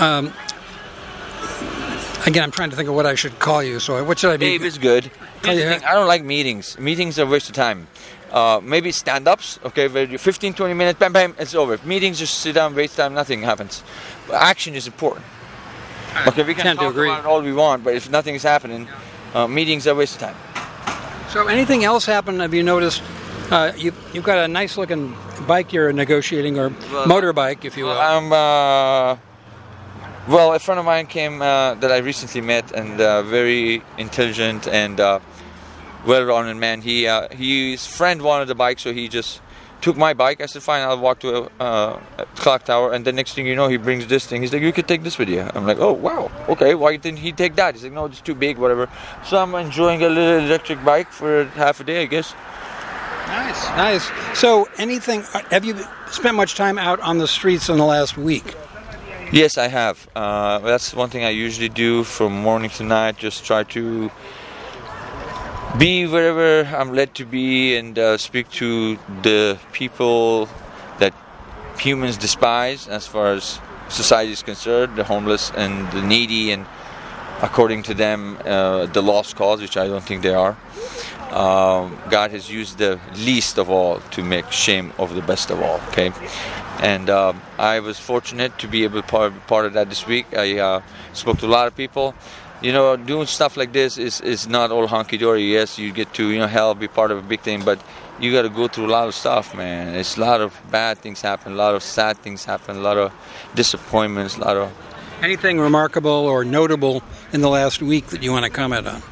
Again, I'm trying to think of what I should call you. So what should I be? Dave is good. I don't like meetings. Meetings are a waste of time. Maybe stand-ups, okay, 15, 20 minutes, bam, bam, it's over. Meetings, just sit down, waste time, nothing happens. But action is important. Okay, we can tend to talk agree. about it all we want, but if nothing is happening, meetings are a waste of time. So anything else happen? Have you noticed? You've got a nice looking bike you're negotiating, or motorbike, if you will. Well, a friend of mine came that I recently met, and very intelligent and well-rounded man. His friend wanted the bike, so he just took my bike. I said, fine, I'll walk to a clock tower. And the next thing you know, he brings this thing. He's like, you could take this with you. I'm like, oh, wow, okay, why didn't he take that? He's like, no, it's too big, whatever. So I'm enjoying a little electric bike for half a day, I guess. Nice. So have you spent much time out on the streets in the last week? Yes, I have. That's one thing I usually do from morning to night, just try to be wherever I'm led to be and speak to the people that humans despise as far as society is concerned, the homeless and the needy, and according to them, the lost cause, which I don't think they are. God has used the least of all to make shame of the best of all, okay? And I was fortunate to be able to be part of that this week. I spoke to a lot of people. You know, doing stuff like this is not all hunky-dory. Yes, you get to, be part of a big thing, but you got to go through a lot of stuff, man. It's a lot of bad things happen, a lot of sad things happen, a lot of disappointments, a lot of... Anything remarkable or notable in the last week that you want to comment on?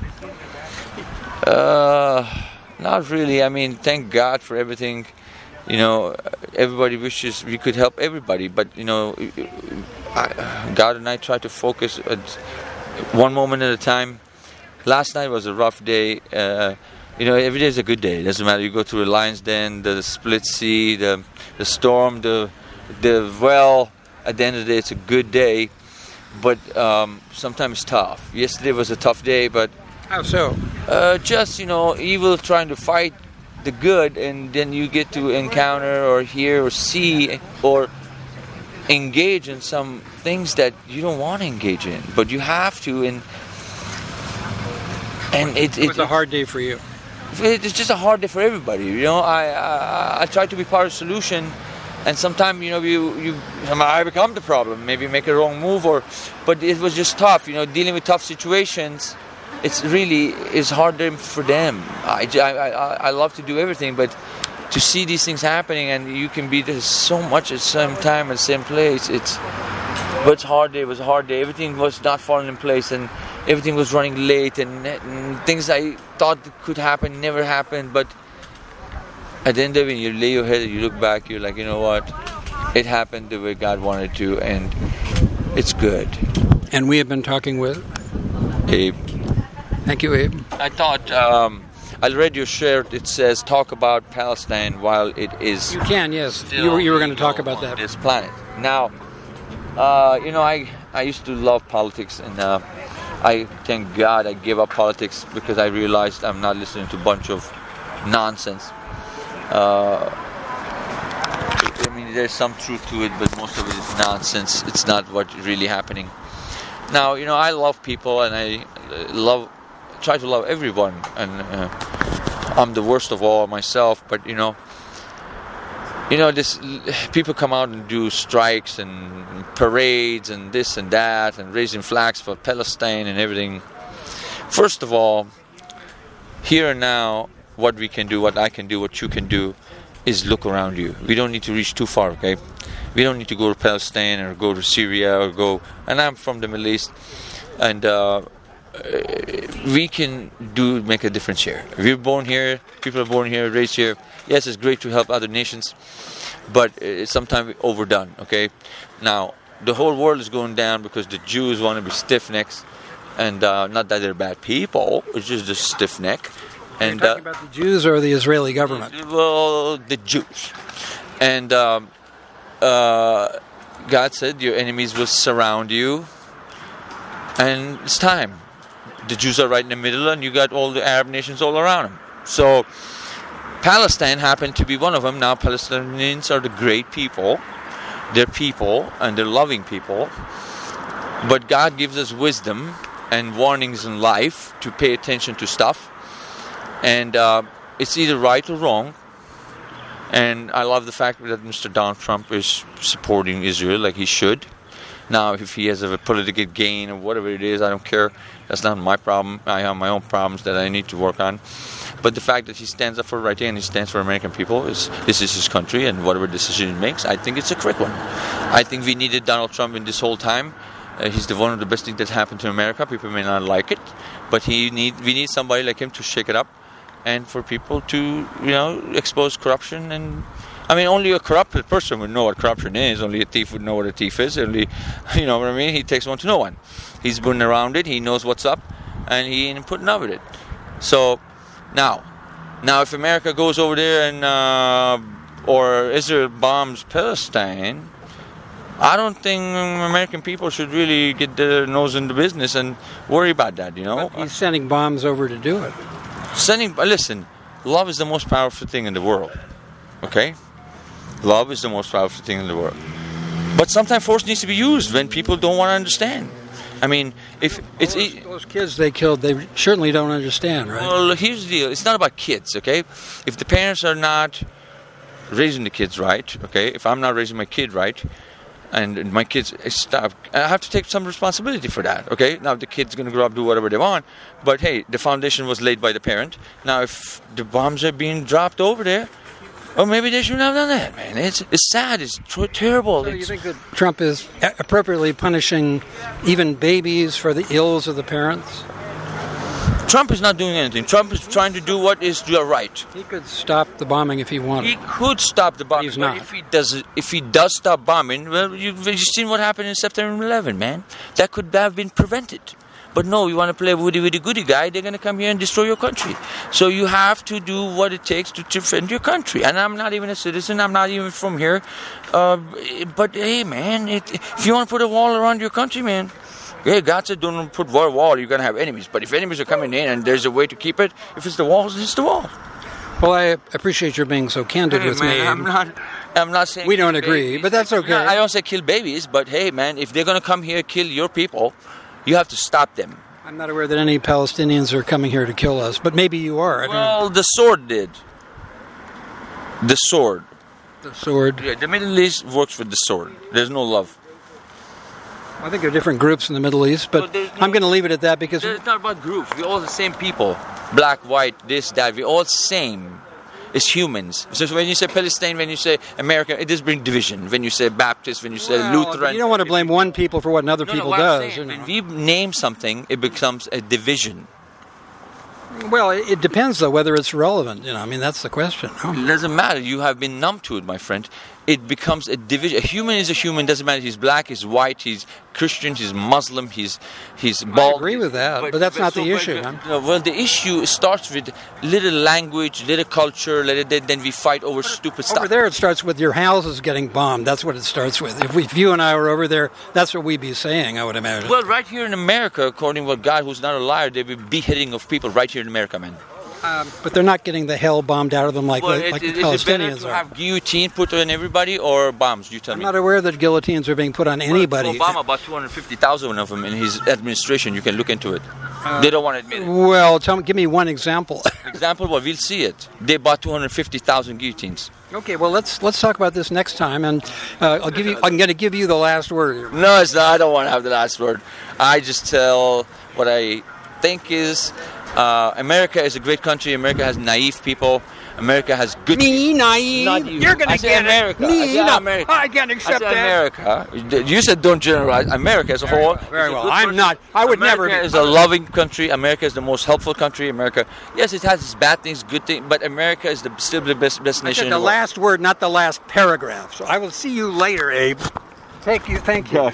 Not really. I mean, thank God for everything. Everybody wishes we could help everybody, but, God and I try to focus at one moment at a time. Last night was a rough day. Every day is a good day. It doesn't matter. You go through the lion's den, the split sea, the storm, the well. At the end of the day, it's a good day, but sometimes tough. Yesterday was a tough day, but how so? Evil trying to fight the good, and then you get to encounter or hear or see or engage in some things that you don't want to engage in, but you have to, and it was a hard day for you. It's just a hard day for everybody. I try to be part of the solution, and sometimes I become the problem. Maybe make a wrong move, but it was just tough. Dealing with tough situations. It's really harder for them. I love to do everything, but to see these things happening and you can be there so much at the same time at the same place, it's hard day. It was a hard day. Everything was not falling in place, and everything was running late, and things I thought could happen never happened. But at the end of it, you lay your head and you look back, you're like, you know what? It happened the way God wanted to, and it's good. And we have been talking with Abe. Thank you, Abe. I thought, I read your shirt. It says, talk about Palestine while it is... You can, yes. You were going to talk about that. This planet. Now, I used to love politics, and I thank God I gave up politics because I realized I'm not listening to a bunch of nonsense. There's some truth to it, but most of it is nonsense. It's not what's really happening. Now, I love people, and I try to love everyone, and I'm the worst of all myself, but this people come out and do strikes and parades and this and that and raising flags for Palestine and everything. First of all, here and now, what we can do, what I can do, what you can do is look around you. We don't need to reach too far, okay? We don't need to go to Palestine or go to Syria or and I'm from the Middle East, and we can make a difference here. We're born here, people are born here, raised here. Yes, it's great to help other nations, but it's sometimes overdone, okay? Now, the whole world is going down because the Jews want to be stiff-necks, and not that they're bad people, it's just the stiff-neck. And talking about the Jews or the Israeli government? Well, the Jews. And God said your enemies will surround you, and it's time. The Jews are right in the middle, and you got all the Arab nations all around them. So Palestine happened to be one of them. Now Palestinians are the great people. They're people, and they're loving people. But God gives us wisdom and warnings in life to pay attention to stuff. And it's either right or wrong. And I love the fact that Mr. Donald Trump is supporting Israel like he should. Now, if he has a political gain or whatever it is, I don't care. That's not my problem. I have my own problems that I need to work on. But the fact that he stands up for right thing and he stands for American people, this is his country, and whatever decision he makes, I think it's a correct one. I think we needed Donald Trump in this whole time. He's one of the best things that's happened to America. People may not like it, but we need somebody like him to shake it up, and for people to expose corruption. And I mean, only a corrupt person would know what corruption is. Only a thief would know what a thief is. Only, you know what I mean? He takes one to know one. He's been around it. He knows what's up, and he ain't putting up with it. So now if America goes over there and or Israel bombs Palestine, I don't think American people should really get their nose in the business and worry about that, But he's sending bombs over to do it. Listen, love is the most powerful thing in the world, okay? Love is the most powerful thing in the world. But sometimes force needs to be used when people don't want to understand. I mean, if it's... Those kids they killed, they certainly don't understand, right? Well, here's the deal. It's not about kids, okay? If the parents are not raising the kids right, okay? If I'm not raising my kid right, and my kids stop, I have to take some responsibility for that, okay? Now, the kid's going to grow up, do whatever they want, but hey, the foundation was laid by the parent. Now, if the bombs are being dropped over there, well, maybe they shouldn't have done that, man. It's sad. It's terrible. So you think that Trump is appropriately punishing even babies for the ills of the parents? Trump is not doing anything. Trump is trying to do what is right. He could stop the bombing if he wanted. He could stop the bombing. He's not. If he does stop bombing, well, you've seen what happened in September 11, man. That could have been prevented. But no, you want to play with the goody guy, they're going to come here and destroy your country. So you have to do what it takes to defend your country. And I'm not even a citizen. I'm not even from here. But hey, man, if you want to put a wall around your country, man, yeah, God said don't put wall, you're going to have enemies. But if enemies are coming in and there's a way to keep it, if it's the walls, it's the wall. Well, I appreciate your being so candid with me. I'm not saying... We don't agree, but that's okay. I don't say kill babies, but hey, man, if they're going to come here, kill your people, you have to stop them. I'm not aware that any Palestinians are coming here to kill us, but maybe you are. Well, the sword did. The sword. The sword? Yeah, the Middle East works with the sword. There's no love. I think there are different groups in the Middle East, but I'm going to leave it at that because... It's not about groups. We're all the same people. Black, white, this, that. We're all the same. It's humans. So when you say Palestine, when you say America, it does bring division. When you say Baptist, when you say Lutheran... You don't want to blame one people for what another people does. When we name something, it becomes a division. Well, it depends, though, whether it's relevant. I mean, that's the question. It doesn't matter. You have been numb to it, my friend. It becomes a division. A human is a human. Doesn't matter. He's black, he's white, he's Christian, he's Muslim, he's bald. I agree with that, but that's not the issue. Well, the issue starts with little language, little culture, then we fight over stupid stuff. Over there, it starts with your houses getting bombed. That's what it starts with. If you and I were over there, that's what we'd be saying, I would imagine. Well, right here in America, according to what God, who's not a liar, they would be beheading of people right here in America, man. But they're not getting the hell bombed out of them like the Palestinians is it better to have guillotine put on everybody or bombs? You tell me. I'm not aware that guillotines are being put on anybody. Obama bought 250,000 of them in his administration. You can look into it. They don't want to admit it. Well, give me one example. Example? Well, we'll see it. They bought 250,000 guillotines. Okay, well let's talk about this next time, and I'm going to give you the last word. No, it's not. I don't want to have the last word. I just tell what I think is. America is a great country. America has naive people. America has good... Me, naive? Not you. You're going to get America. it. Me, America. I can't accept that. America. You said don't generalize. America as a whole. Very well. I'm not. I would never be. America is a loving country. America is the most helpful country. America, yes, it has its bad things, good things, but America is still the best nation in the world. The last word, not the last paragraph. So I will see you later, Abe. Thank you. Yeah.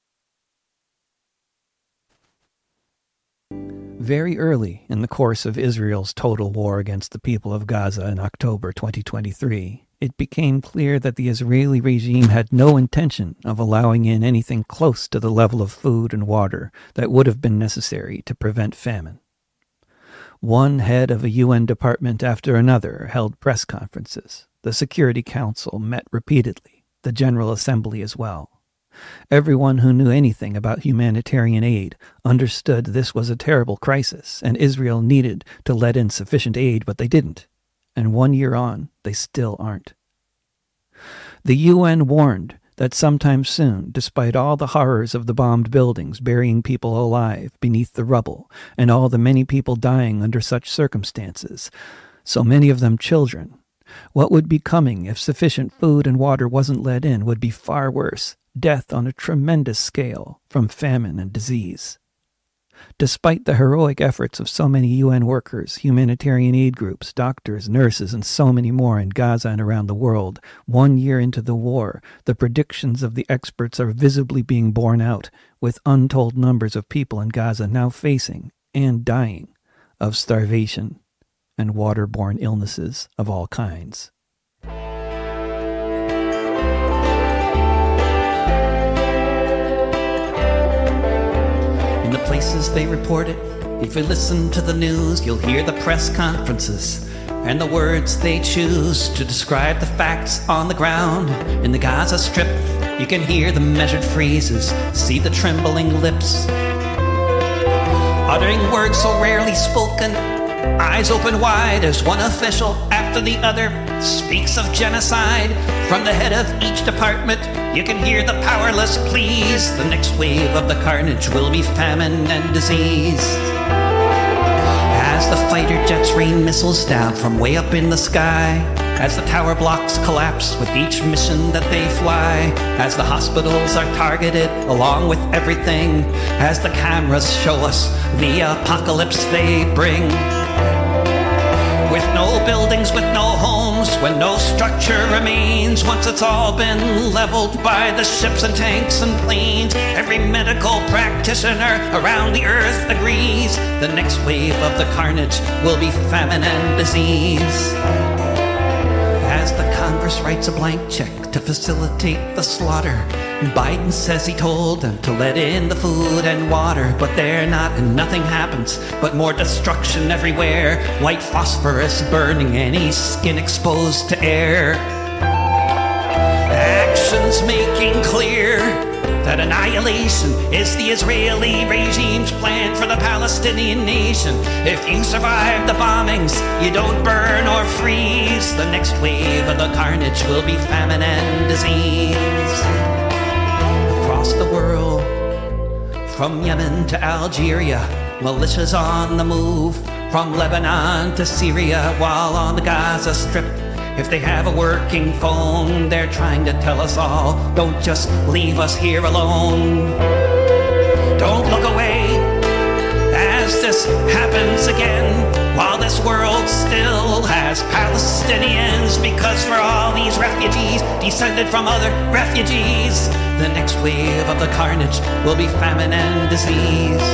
Very early in the course of Israel's total war against the people of Gaza in October 2023, it became clear that the Israeli regime had no intention of allowing in anything close to the level of food and water that would have been necessary to prevent famine. One head of a UN department after another held press conferences. The Security Council met repeatedly, the General Assembly as well. Everyone who knew anything about humanitarian aid understood this was a terrible crisis, and Israel needed to let in sufficient aid, but they didn't. And 1 year on, they still aren't. The UN warned that sometime soon, despite all the horrors of the bombed buildings burying people alive beneath the rubble, and all the many people dying under such circumstances, so many of them children, what would be coming if sufficient food and water wasn't let in would be far worse, death on a tremendous scale from famine and disease. Despite the heroic efforts of so many UN workers, humanitarian aid groups, doctors, nurses, and so many more in Gaza and around the world, 1 year into the war, the predictions of the experts are visibly being borne out, with untold numbers of people in Gaza now facing and dying of starvation and waterborne illnesses of all kinds. The places they report it. If you listen to the news, you'll hear the press conferences and the words they choose to describe the facts on the ground. In the Gaza Strip, you can hear the measured phrases, see the trembling lips, uttering words so rarely spoken, eyes open wide as one official after the other speaks of genocide. From the head of each department, you can hear the powerless pleas. The next wave of the carnage will be famine and disease. As the fighter jets rain missiles down from way up in the sky, as the tower blocks collapse with each mission that they fly, as the hospitals are targeted along with everything, as the cameras show us the apocalypse they bring. With no buildings, with no homes, when no structure remains, once it's all been leveled by the ships and tanks and planes, every medical practitioner around the earth agrees the next wave of the carnage will be famine and disease. As the Congress writes a blank check to facilitate the slaughter, Biden says he told them to let in the food and water, but they're not, and nothing happens but more destruction everywhere. White phosphorus burning, any skin exposed to air. Actions making clear that annihilation is the Israeli regime's plan for the Palestinian nation. If you survive the bombings, you don't burn or freeze. The next wave of the carnage will be famine and disease. Across the world, from Yemen to Algeria, militias on the move, from Lebanon to Syria, while on the Gaza Strip. If they have a working phone, they're trying to tell us all, don't just leave us here alone. Don't look away as this happens again, while this world still has Palestinians, because for all these refugees descended from other refugees, the next wave of the carnage will be famine and disease.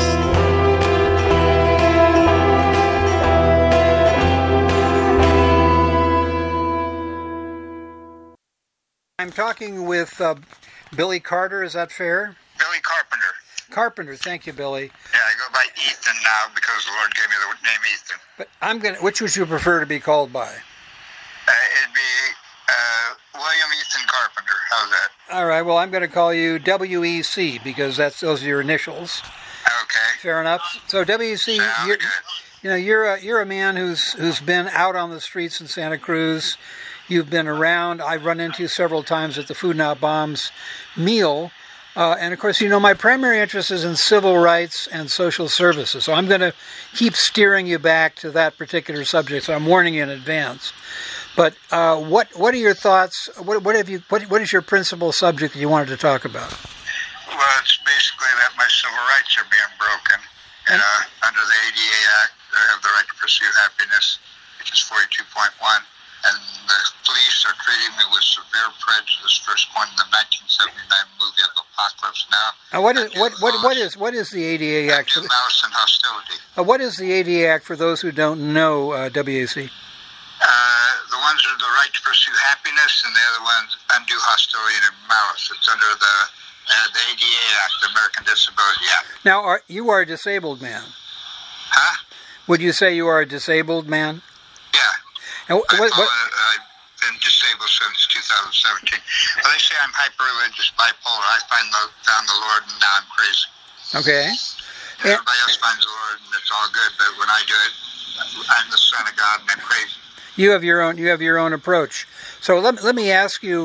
I'm talking with Billy Carter, is that fair? Billy Carpenter. Carpenter, thank you, Billy. Yeah, I go by Ethan now because the Lord gave me the name Ethan. But which would you prefer to be called by? It'd be William Ethan Carpenter. How's that? All right, well, I'm going to call you WEC because those are your initials. Okay. Fair enough. So WEC, you're a man who's been out on the streets in Santa Cruz. You've been around. I've run into you several times at the Food Not Bombs meal. And, of course, my primary interest is in civil rights and social services. So I'm going to keep steering you back to that particular subject. So I'm warning you in advance. But what are your thoughts? What is your principal subject that you wanted to talk about? Well, it's basically that my civil rights are being broken. Under the ADA Act, I have the right to pursue happiness, which is 42.1. And the police are treating me with severe prejudice, first coined in the 1979 movie of Apocalypse Now. What is the ADA Act? Malice and hostility. What is the ADA Act for those who don't know WAC? The ones are the right to pursue happiness, and the other ones undue hostility and malice. It's under the ADA Act, the American Disability Act. Now, you are a disabled man. Huh? Would you say you are a disabled man? Yeah. I've been disabled since 2017. Well, they say I'm hyper-religious, bipolar. I found the Lord, and now I'm crazy. Okay. Everybody else finds the Lord, and it's all good. But when I do it, I'm the son of God, and I'm crazy. You have your own approach. So let me ask you,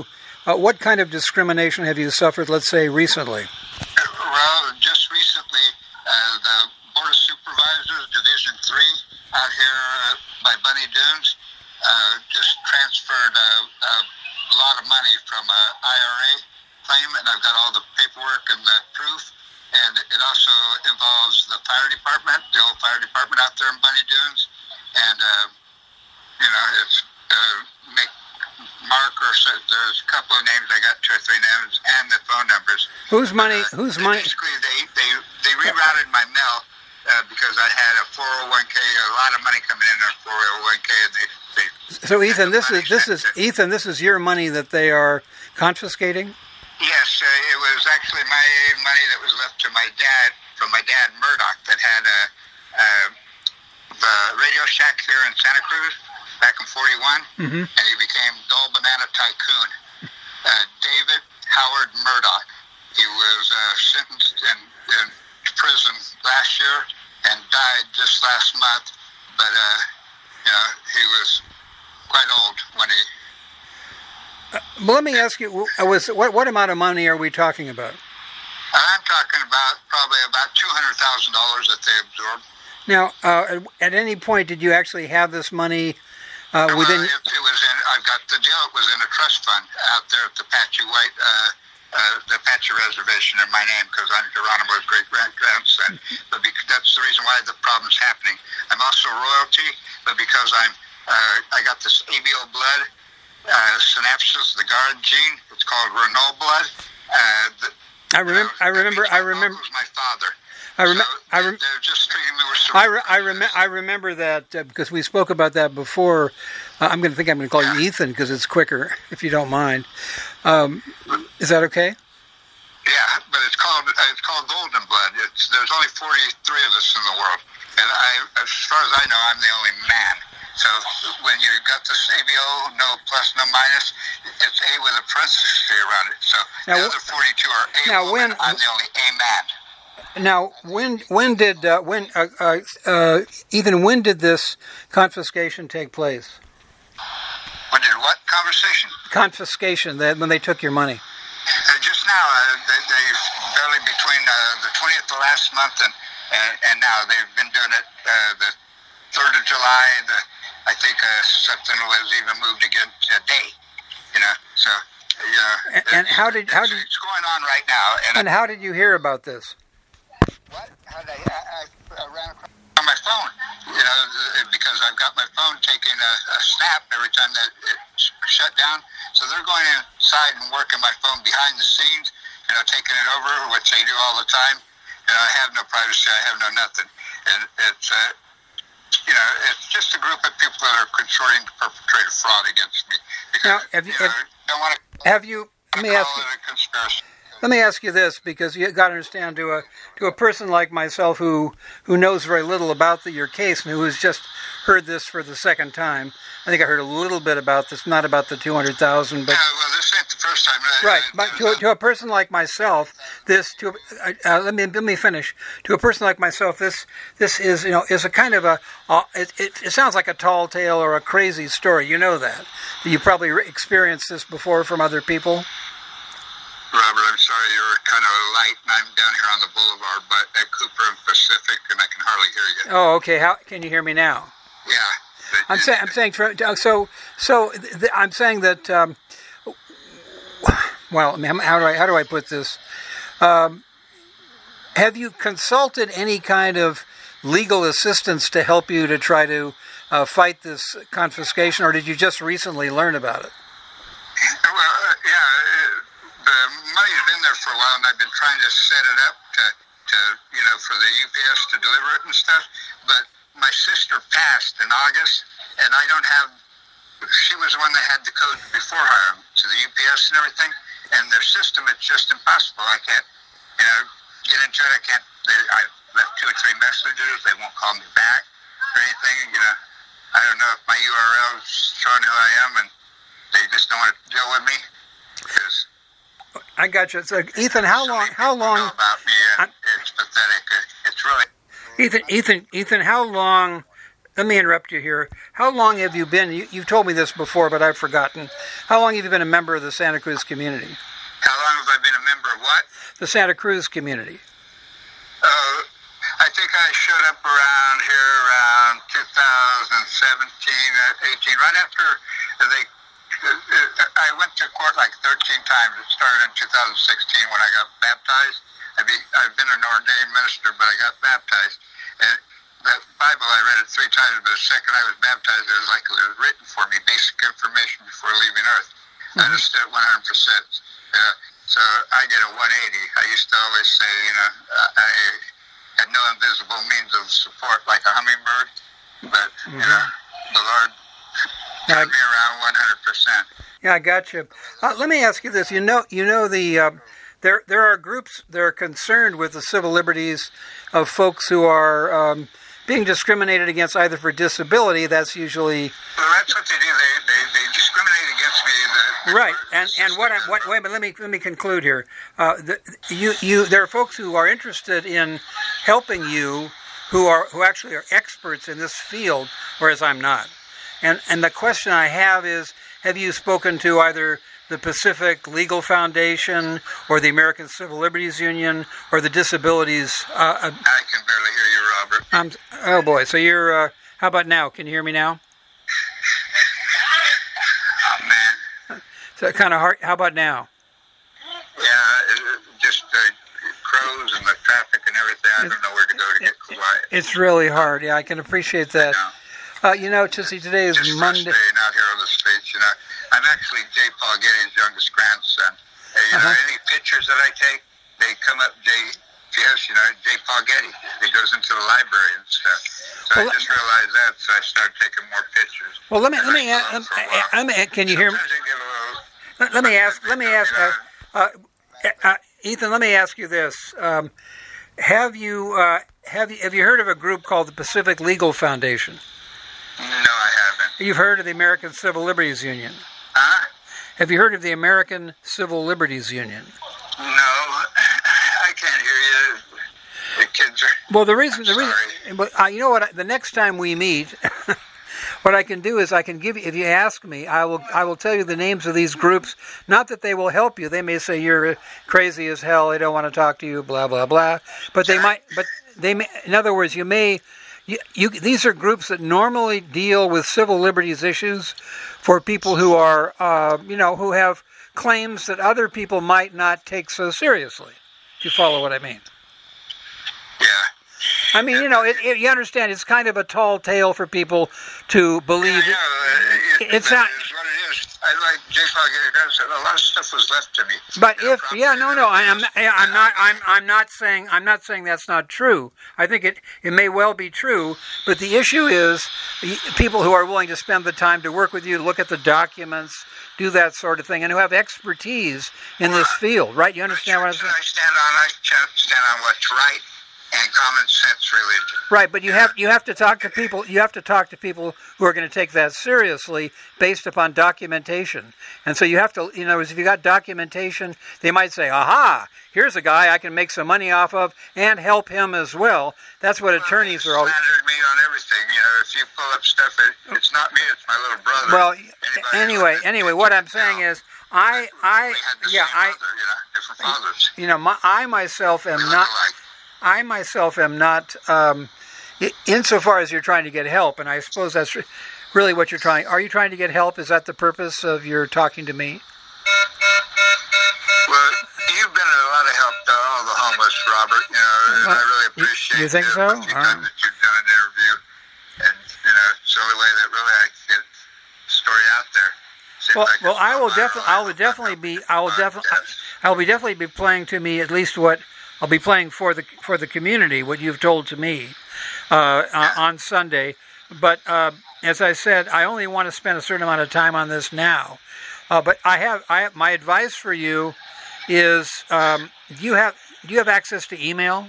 What kind of discrimination have you suffered, let's say, recently? Well, just recently, the Board of Supervisors, Division 3, out here by Bunny Dunes, just transferred a lot of money from an IRA claim, and I've got all the paperwork and the proof. And it also involves the fire department, the old fire department out there in Bunny Dunes. And, it's Mark, or there's a couple of names. I got 2 or 3 names and the phone numbers. Whose money? Basically, they rerouted my mail because I had a 401k, a lot of money coming in a 401k, and they. So Ethan, this is your money that they are confiscating? Yes, it was actually my money that was left to my dad, from my dad Murdoch, that had the Radio Shack here in Santa Cruz back in 41, and he became Dole Banana Tycoon. David Howard Murdoch. He was sentenced in prison last year and died just last month, but he was quite old when he. Well, let me ask you, what amount of money are we talking about? I'm talking about probably about $200,000 that they absorbed. Now, at any point, did you actually have this money within? It was in. I've got the deal. It was in a trust fund out there at the Apache White, the Apache Reservation in my name, because I'm Geronimo's great grandson. But that's the reason why the problem's happening. I'm also royalty, but because I got this ABO blood. Synapses, the guard gene. It's called Renault blood. I remember. Was my father. They're just treating me with I remember that because we spoke about that before. I'm going to call you Ethan because it's quicker, if you don't mind. Is that okay? Yeah, but it's called golden blood. There's only 43 of us in the world, and as far as I know, I'm the only man. So when you got this ABO, no plus, no minus, it's A with a parenthesis around it. So now, the other 42 are A now woman, I'm the only A man. Now, Ethan, when did this confiscation take place? When did what conversation? Confiscation, when they took your money. Just now, they barely between the 20th of last month and now they've been doing it the 3rd of July. I think something was even moved again today. So and how did it's going on right now? And how did you hear about this? What? How did I ran across on my phone? Because I've got my phone taking a snap every time that it shut down. So they're going inside and working my phone behind the scenes. Taking it over, which they do all the time. I have no privacy. I have no nothing. And it's. It's just a group of people that are consorting to perpetrate a fraud against me. Because, let me ask you this, because you got to understand, to a person like myself who knows very little about your case and who has just heard this for the second time. I think I heard a little bit about this, not about the 200,000, but well, this ain't the first time. Right, but to a person like myself, let me finish. To a person like myself, this is is a kind of it sounds like a tall tale or a crazy story. You know that. You probably experienced this before from other people. Robert, I'm sorry, you're kind of light, and I'm down here on the boulevard, but at Cooper and Pacific, and I can hardly hear you. Oh, okay. How can you hear me now? Yeah. I'm saying that. Well, how do I put this? Have you consulted any kind of legal assistance to help you to try to fight this confiscation, or did you just recently learn about it? Well, the money's been there for a while, and I've been trying to set it up to for the UPS to deliver it and stuff. But my sister passed in August, and I don't have. She was the one that had the code before her to the UPS and everything, and their system, it's just impossible. I can't, get into it. I left 2 or 3 messages. They won't call me back or anything. I don't know if my URL is showing who I am, and they just don't want to deal with me. I got you. So, Ethan, how long? Know about me, and it's pathetic. It's really. Ethan, how long let me interrupt you here. How long have you been? You've told me this before, but I've forgotten. How long have you been a member of the Santa Cruz community? How long have I been a member of what? The Santa Cruz community. I think I showed up around here around 2017, 18, right after they. I went to court like 13 times. It started in 2016 when I got baptized. I've been an ordained minister, but I got baptized. And the Bible, I read it 3 times, but the second I was baptized, it was like it was written for me, basic information before leaving Earth. I understood 100%. So I get a 180. I used to always say, I had no invisible means of support like a hummingbird, but, the Lord got me around 100%. Yeah, I got you. Let me ask you this. There are groups that are concerned with the civil liberties of folks who are being discriminated against either for disability. That's usually... Well, that's what they do. They discriminate against me. Right, wait a minute, let me conclude here. There are folks who are interested in helping you who actually are experts in this field, whereas I'm not. And the question I have is, have you spoken to either the Pacific Legal Foundation or the American Civil Liberties Union or the Disabilities... I can barely hear you, Robert. Oh boy, so you're... how about now? Can you hear me now? Oh, man. So kind of hard. How about now? Yeah, just crows and the traffic and everything. I don't know where to go to get quiet. It's really hard. Yeah, I can appreciate that. Chissy, today is just Monday. Just out here on the streets, I'm actually J. Paul Getty's youngest grandson. Any pictures that I take, they come up J. Paul Getty. He goes into the library and stuff. So I just realized that, so I started taking more pictures. Well, let me. Can you hear me? Let me ask. Ethan, let me ask you this: Have you heard of a group called the Pacific Legal Foundation? No, I haven't. You've heard of the American Civil Liberties Union? Huh? Have you heard of the American Civil Liberties Union? No, I can't hear you. The kids are... Well, the reason, you know what? The next time we meet, what I can do is I can give you. If you ask me, I will tell you the names of these groups. Not that they will help you. They may say you're crazy as hell. They don't want to talk to you. Blah blah blah. But they might. But they may. In other words, you may. These are groups that normally deal with civil liberties issues for people who are, who have claims that other people might not take so seriously. Do you follow what I mean? Yeah. I mean, you understand, it's kind of a tall tale for people to believe. Yeah, it's not. It's what it is. I like J. Paul Getty said a lot of stuff was left to me. But I'm not saying that's not true. I think it may well be true. But the issue is people who are willing to spend the time to work with you, look at the documents, do that sort of thing, and who have expertise in this field, right? You understand what I'm saying? I stand on what's right and common sense religion. Right, but you have to talk to people. You have to talk to people who are going to take that seriously, based upon documentation. And so you have to, if you got documentation, they might say, "Aha! Here's a guy I can make some money off of and help him as well." That's what attorneys are always. Slandered me on everything. If you pull up stuff, it's not me. It's my little brother. Well, anyway, what I'm saying is, different fathers. I myself am not. I myself am not, insofar as you're trying to get help, and I suppose that's really what you're trying. Are you trying to get help? Is that the purpose of your talking to me? Well, you've been a lot of help to all the homeless, Robert. And I really appreciate you think so? That you've done an interview, and it's the only way that really I can get the story out there. I will definitely be playing to me at least what I'll be playing for the community, what you've told to me on Sunday. But as I said, I only want to spend a certain amount of time on this now. But I have my advice for you is do you have access to email?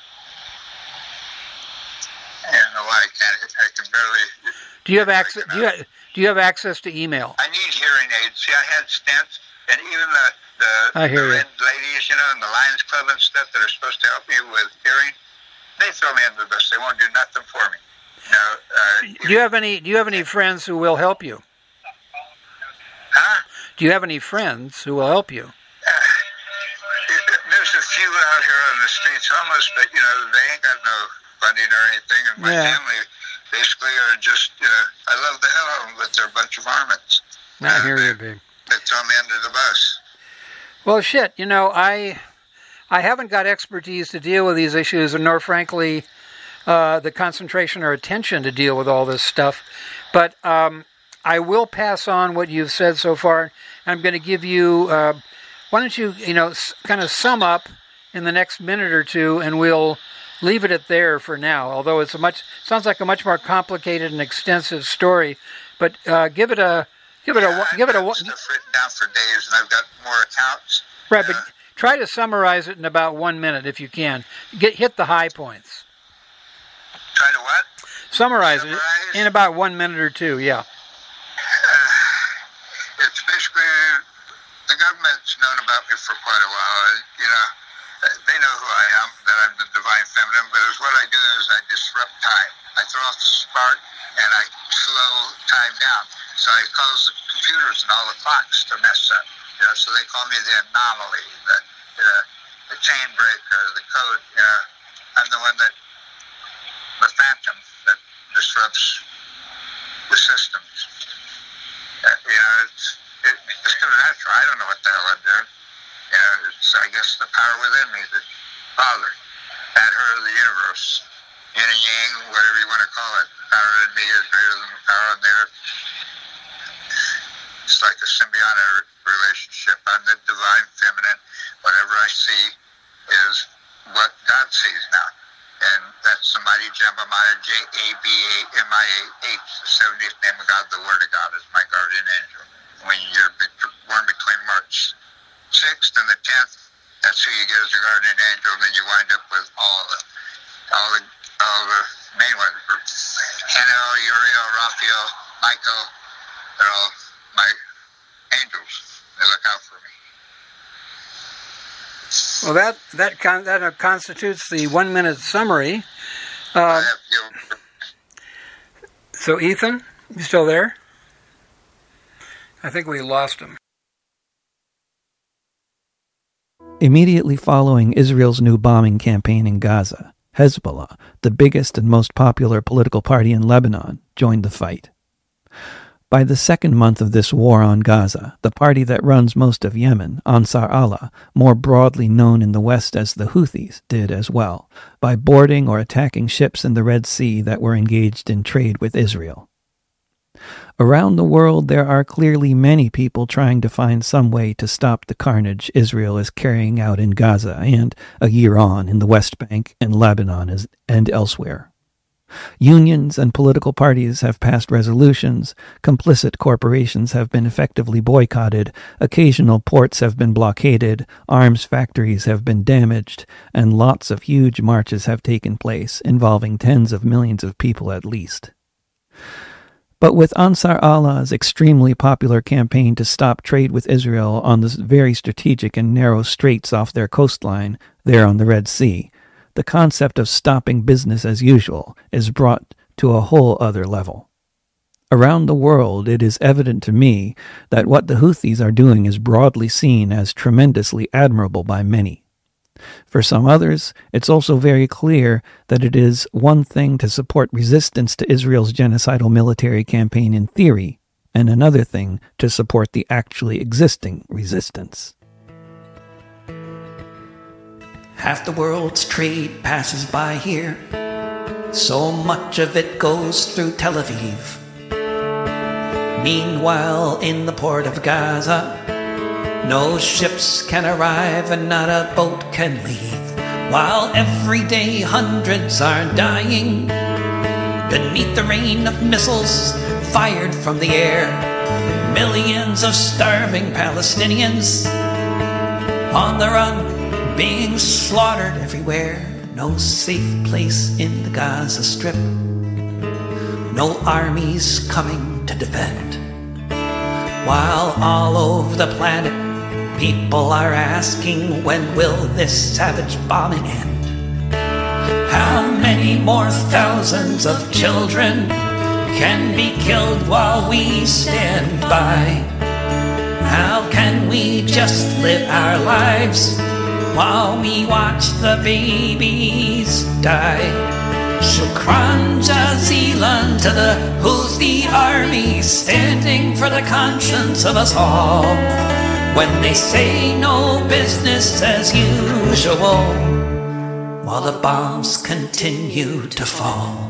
I can barely. Do you have access? Do you have access to email? I need hearing aids. See, I had stents, and even the red ladies, and the Lions Club and stuff that are supposed to help me with hearing, they throw me under the bus. They won't do nothing for me. Do you have any friends who will help you? Huh? Do you have any friends who will help you? There's a few out here on the streets homeless, but they ain't got no funding or anything, and my family basically are just, I love the hell of them, but they're a bunch of varmints. I hear you, babe. They throw me under the bus. Well, shit, I haven't got expertise to deal with these issues, nor, frankly, the concentration or attention to deal with all this stuff. But I will pass on what you've said so far. I'm going to give you, why don't you, kind of sum up in the next minute or two, and we'll leave it at there for now. Although sounds like a much more complicated and extensive story. But give it a. I've got stuff written down for days, and I've got more accounts. Right, but try to summarize it in about 1 minute if you can. Hit the high points. Try to what? Summarize it in about 1 minute or two, yeah. It's basically, the government's known about me for quite a while. They know who I am, that I'm the divine feminine, but what I do is I disrupt time. I throw off the spark, and I slow time down. So I cause the computers and all the clocks to mess up. So they call me the anomaly, the chain breaker, the code. I'm the one the phantom that disrupts the systems. It's supernatural. I don't know what the hell I'm doing. It's, I guess, the power within me, the Father, that her of the universe, yin and yang, whatever you want to call it. The power in me is greater than the power in there. It's like a symbiotic relationship. I'm the divine feminine. Whatever I see is what God sees now. And that's the mighty Jebemiah, J-A-B-A-M-I-A-H, the 70th name of God, the Word of God is my guardian angel. When you're born between March 6th and the 10th, that's who you get as a guardian angel, and then you wind up with all the main ones. Hanel, Uriel, Raphael, Michael, they're all my angels. They look out for me. Well, that constitutes the 1 minute summary. So, Ethan, you still there? I think we lost him. Immediately following Israel's new bombing campaign in Gaza, Hezbollah, the biggest and most popular political party in Lebanon, joined the fight. By the second month of this war on Gaza, the party that runs most of Yemen, Ansar Allah, more broadly known in the West as the Houthis, did as well, by boarding or attacking ships in the Red Sea that were engaged in trade with Israel. Around the world, there are clearly many people trying to find some way to stop the carnage Israel is carrying out in Gaza and, a year on, in the West Bank and Lebanon and elsewhere. Unions and political parties have passed resolutions, complicit corporations have been effectively boycotted, occasional ports have been blockaded, arms factories have been damaged, and lots of huge marches have taken place, involving tens of millions of people at least. But with Ansar Allah's extremely popular campaign to stop trade with Israel on the very strategic and narrow straits off their coastline, there on the Red Sea, the concept of stopping business as usual is brought to a whole other level. Around the world, it is evident to me that what the Houthis are doing is broadly seen as tremendously admirable by many. For some others, it's also very clear that it is one thing to support resistance to Israel's genocidal military campaign in theory, and another thing to support the actually existing resistance. Half the world's trade passes by here. So much of it goes through Tel Aviv. Meanwhile, in the port of Gaza, no ships can arrive and not a boat can leave. While every day hundreds are dying beneath the rain of missiles fired from the air. Millions of starving Palestinians on the run, being slaughtered everywhere. No safe place in the Gaza Strip. No armies coming to defend. While all over the planet, people are asking, when will this savage bombing end? How many many more thousands of children can be killed while we stand by? How can we just live our lives while we watch the babies die? Shukran Jazilan to the Houthi army standing for the conscience of us all. When they say no business as usual, while the bombs continue to fall.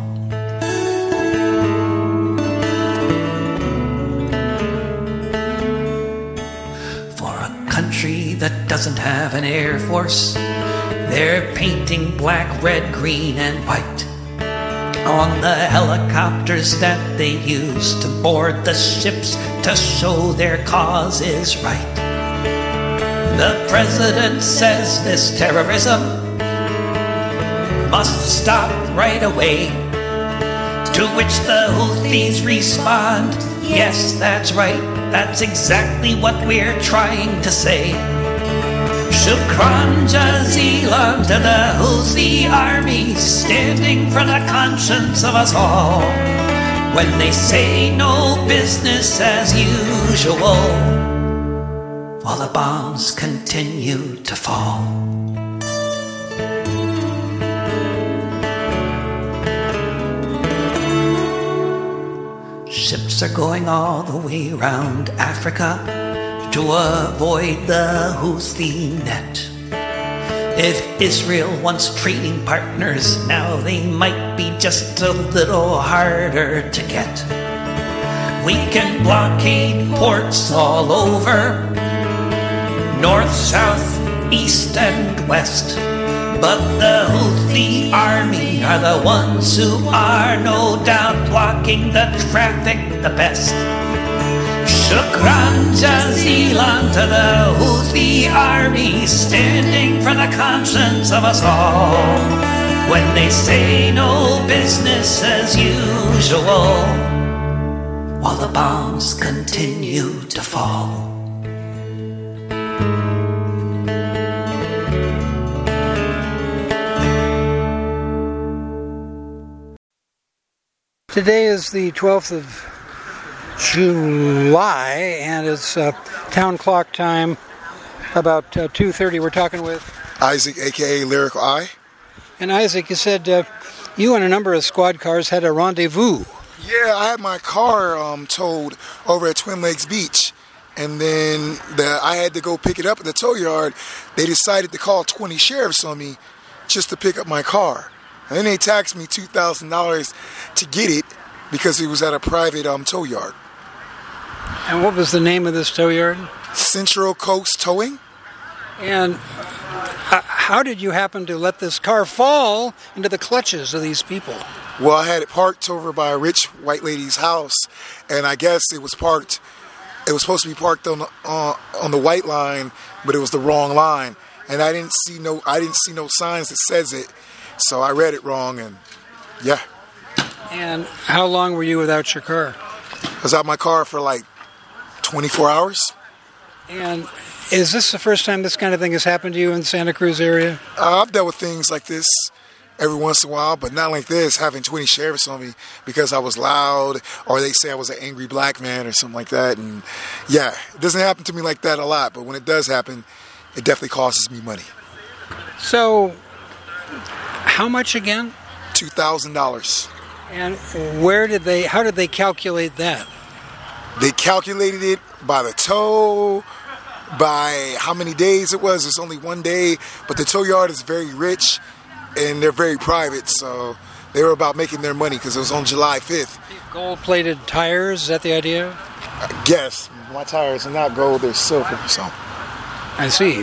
For a country that doesn't have an air force, they're painting black, red, green, and white on the helicopters that they use to board the ships to show their cause is right. The president says this terrorism must stop right away, to which the Houthis respond, yes, that's right, that's exactly what we're trying to say. Shukran Jazilan to the Houthi army standing for the conscience of us all. When they say no business as usual, while the bombs continue to fall. Ships are going all the way around Africa to avoid the Houthi net. If Israel wants trading partners, now they might be just a little harder to get. We can blockade ports all over, north, south, east, and west. But the Houthi army are the ones who are no doubt blocking the traffic the best. Shukran Jazilan to the Houthi army standing for the conscience of us all. When they say no business as usual, while the bombs continue to fall. Today is the 12th of July, and it's town clock time, about 2:30. We're talking with Isaac, a.k.a. Lyrical Eye. And Isaac, you said you and a number of squad cars had a rendezvous. Yeah, I had my car towed over at Twin Lakes Beach, and then I had to go pick it up at the tow yard. They decided to call 20 sheriffs on me just to pick up my car. And then they taxed me $2,000 to get it because it was at a private tow yard. And what was the name of this tow yard? Central Coast Towing. And how did you happen to let this car fall into the clutches of these people? Well, I had it parked over by a rich white lady's house, and I guess it was supposed to be parked on the white line, but it was the wrong line. And I didn't see no signs that says it. So I read it wrong, and yeah. And how long were you without your car? I was out my car for like 24 hours. And is this the first time this kind of thing has happened to you in the Santa Cruz area? I've dealt with things like this every once in a while, but not like this, having 20 sheriffs on me because I was loud, or they say I was an angry black man or something like that. And yeah, it doesn't happen to me like that a lot, but when it does happen, it definitely costs me money. So, how much again? $2,000. And how did they calculate that? They calculated it by the tow, by how many days it was. It's only one day, but the tow yard is very rich and they're very private, so they were about making their money because it was on July 5th. Gold-plated tires, is that the idea? I guess. My tires are not gold, they're silver, so. I see.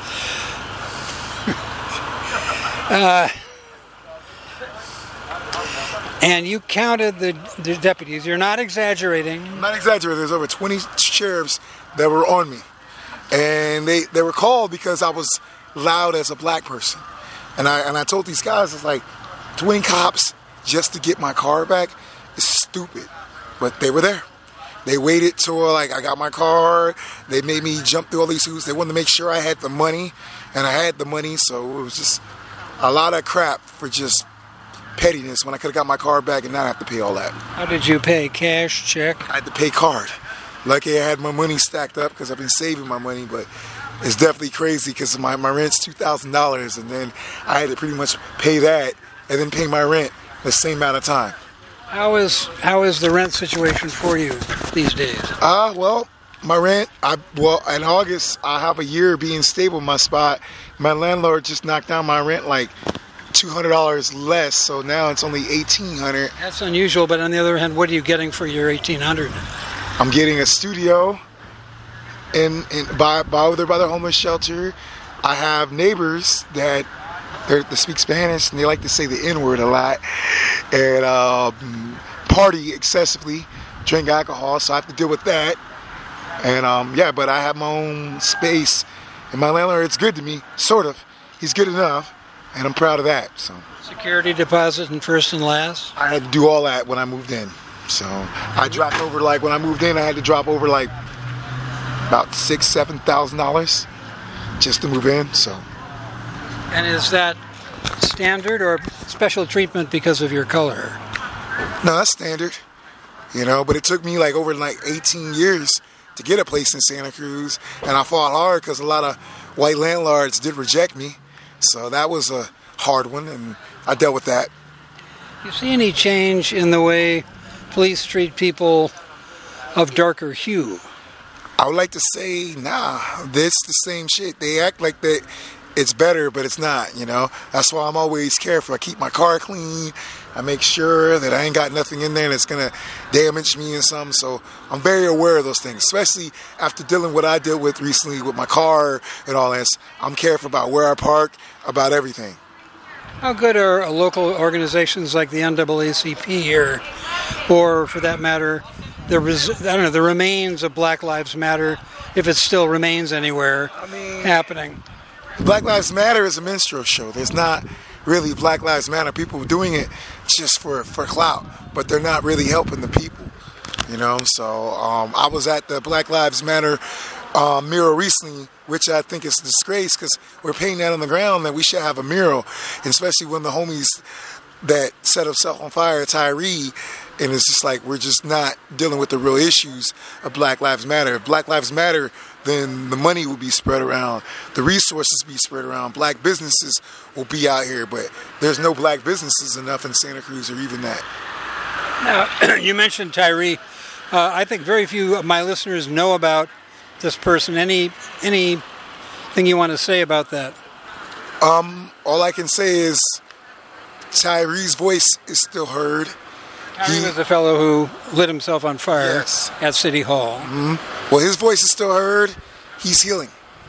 And you counted the deputies. You're not exaggerating. I'm not exaggerating. There's over 20 sheriffs that were on me. And they were called because I was loud as a black person. And I told these guys, it's like 20 cops just to get my car back is stupid. But they were there. They waited till I got my car. They made me jump through all these hoops. They wanted to make sure I had the money. And I had the money, so it was just a lot of crap for just pettiness when I could have got my car back and not have to pay all that. How did you pay? Cash, check? I had to pay card. Lucky I had my money stacked up because I've been saving my money, but it's definitely crazy because my rent's $2,000, and then I had to pretty much pay that and then pay my rent the same amount of time. How is the rent situation for you these days? Well, my rent, in August, I have a year being stable in my spot. My landlord just knocked down my rent like $200 less, so now it's only $1,800. That's unusual, but on the other hand, what are you getting for your $1,800? I'm getting a studio by the homeless shelter. I have neighbors that they speak Spanish and they like to say the N-word a lot and party excessively, drink alcohol, so I have to deal with that. And but I have my own space, and my landlord, it's good to me, sort of. He's good enough, and I'm proud of that. So security deposit and first and last? I had to do all that when I moved in. So I dropped over, like when I moved in, I had to drop over like about $6,000-$7,000 just to move in. So. And is that standard or special treatment because of your color? No, that's standard. But it took me over 18 years to get a place in Santa Cruz, and I fought hard because a lot of white landlords did reject me. So that was a hard one, and I dealt with that. You see any change in the way police treat people of darker hue? I would like to say, nah, it's the same shit. They act like that it's better, but it's not, That's why I'm always careful. I keep my car clean. I make sure that I ain't got nothing in there that's going to damage me and something. So I'm very aware of those things, especially after dealing with what I dealt with recently with my car and all that. I'm careful about where I park, about everything. How good are local organizations like the NAACP here, or for that matter, the remains of Black Lives Matter, if it still remains anywhere, happening? Black Lives Matter is a minstrel show. There's not really Black Lives Matter. People are doing it just for clout, but they're not really helping the people, So I was at the Black Lives Matter mural recently, which I think is a disgrace because we're painting that on the ground that we should have a mural, and especially when the homies that set himself on fire, Tyree, and it's just like we're just not dealing with the real issues of Black Lives Matter. If Black Lives Matter, then the money will be spread around, the resources be spread around, black businesses will be out here, but there's no black businesses enough in Santa Cruz or even that. Now, you mentioned Tyree. I think very few of my listeners know about this person. Anything you want to say about that? All I can say is Tyree's voice is still heard. Tyree was the fellow who lit himself on fire at City Hall. Mm-hmm. Well, his voice is still heard. He's healing.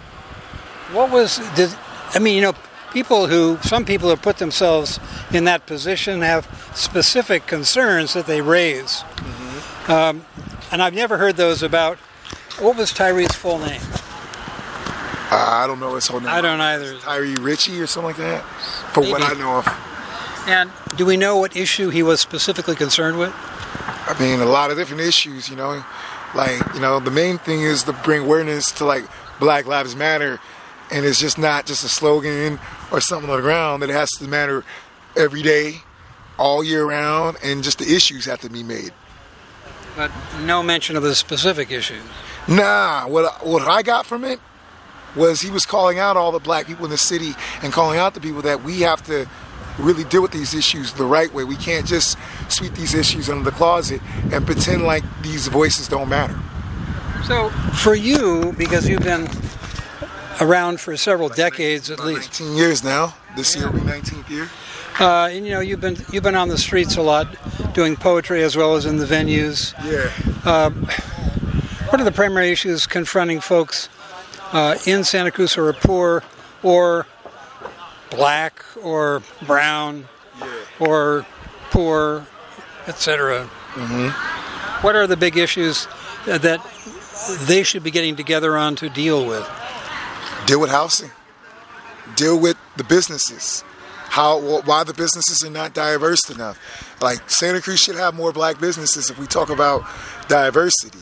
Some people who put themselves in that position have specific concerns that they raise. Mm-hmm. And I've never heard those about, what was Tyree's full name? I don't know his whole name. I don't either. Tyree Ritchie or something like that, for what I know of. And do we know what issue he was specifically concerned with? A lot of different issues, the main thing is to bring awareness to Black Lives Matter, and it's just not just a slogan or something on the ground, that it has to matter every day, all year round, and just the issues have to be made. But no mention of the specific issues. Nah, what I got from it was he was calling out all the black people in the city and calling out the people that we have to really deal with these issues the right way. We can't just sweep these issues under the closet and pretend like these voices don't matter. So for you, because you've been around for several decades at least. 19 years now. This year will be 19th year. You've been on the streets a lot, doing poetry as well as in the venues. Yeah. What are the primary issues confronting folks in Santa Cruz who are poor or black or brown or poor, etc.? Mm-hmm. What are the big issues that they should be getting together on to deal with? Deal with housing. Deal with the businesses. Why the businesses are not diverse enough. Santa Cruz should have more black businesses if we talk about diversity.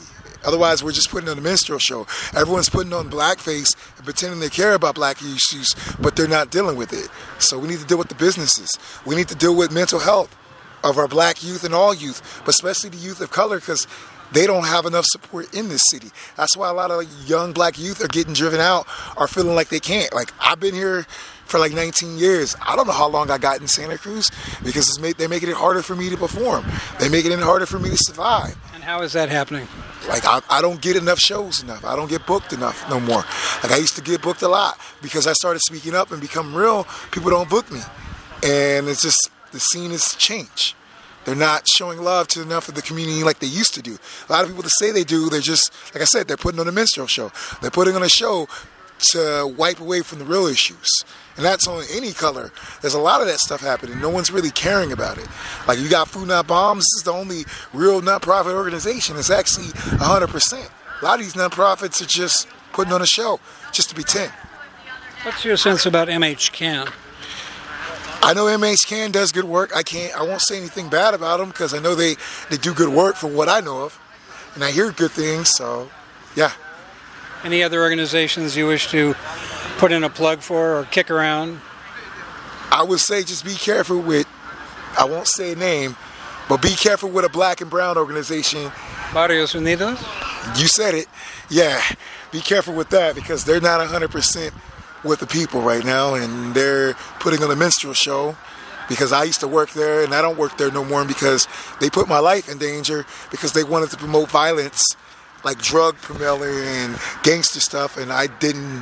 Otherwise, we're just putting on a minstrel show. Everyone's putting on blackface and pretending they care about black issues, but they're not dealing with it. So we need to deal with the businesses. We need to deal with mental health of our black youth and all youth, but especially the youth of color, because they don't have enough support in this city. That's why a lot of young black youth are getting driven out, are feeling like they can't. Like, I've been here for like 19 years. I don't know how long I got in Santa Cruz, because they're making it harder for me to perform. They're making it harder for me to survive. And how is that happening? Like, I don't get enough shows enough. I don't get booked enough no more. Like, I used to get booked a lot. Because I started speaking up and become real, people don't book me. And it's just, the scene has changed. They're not showing love to enough of the community like they used to do. A lot of people that say they do, they're just, like I said, they're putting on a minstrel show. They're putting on a show to wipe away from the real issues. And that's on any color. There's a lot of that stuff happening. No one's really caring about it. Like, you got Food Not Bombs. This is the only real nonprofit organization. It's actually 100%. A lot of these nonprofits are just putting on a show just to pretend. What's your sense about MHCAN? I know MHCAN does good work. I won't say anything bad about them, because I know they do good work from what I know of. And I hear good things, so yeah. Any other organizations you wish to put in a plug for or kick around? I would say just be careful with, I won't say a name, but be careful with a black and brown organization. Barrios Unidos? You said it. Yeah, be careful with that, because they're not 100% with the people right now, and they're putting on a minstrel show, because I used to work there, and I don't work there no more, because they put my life in danger, because they wanted to promote violence, like drug promoting and gangster stuff, and I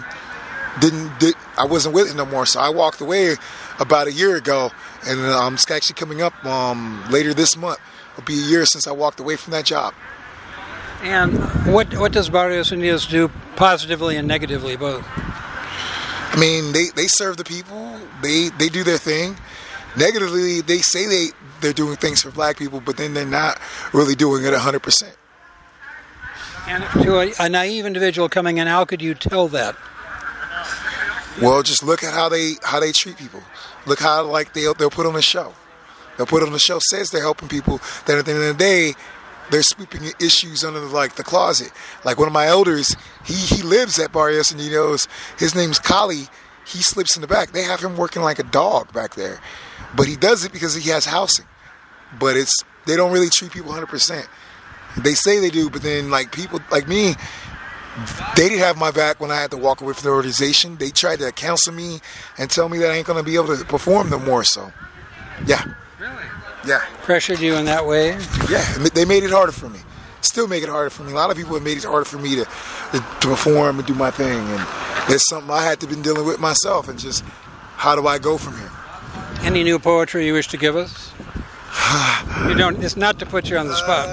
I wasn't with it no more, so I walked away about a year ago, and it's actually coming up later this month. It'll be a year since I walked away from that job. And what does Barrios Unidos do positively and negatively both? I mean, they serve the people. They do their thing. Negatively, they say they're doing things for black people, but then they're not really doing it 100%. And to a naive individual coming in, how could you tell that? Well, just look at how they treat people. Look how they'll put on a show. They'll put on a show, says they're helping people. Then at the end of the day, they're sweeping issues under the closet. Like one of my elders, he lives at Barrios Unidos. His name's Kali. He slips in the back. They have him working like a dog back there, but he does it because he has housing. But they don't really treat people 100%. They say they do, but then people like me, they didn't have my back when I had to walk away from the organization. They tried to counsel me and tell me that I ain't going to be able to perform no more. So, yeah. Really? Yeah. Pressured you in that way? Yeah, they made it harder for me. Still make it harder for me. A lot of people have made it harder for me to perform and do my thing. And it's something I had to been dealing with myself, and just how do I go from here? Any new poetry you wish to give us? You don't. It's not to put you on the spot.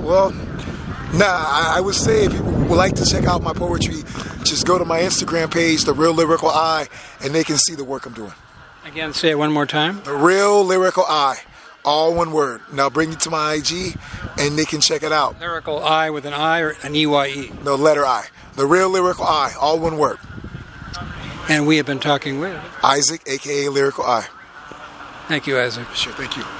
I would say if people would like to check out my poetry, just go to my Instagram page, The Real Lyrical Eye, and they can see the work I'm doing. Again, say it one more time. The Real Lyrical Eye, all one word. Now bring you to my IG, and they can check it out. Lyrical Eye with an I or an EYE? No, letter I. The Real Lyrical Eye, all one word. And we have been talking with Isaac, a.k.a. Lyrical Eye. Thank you, Isaac. Sure, thank you.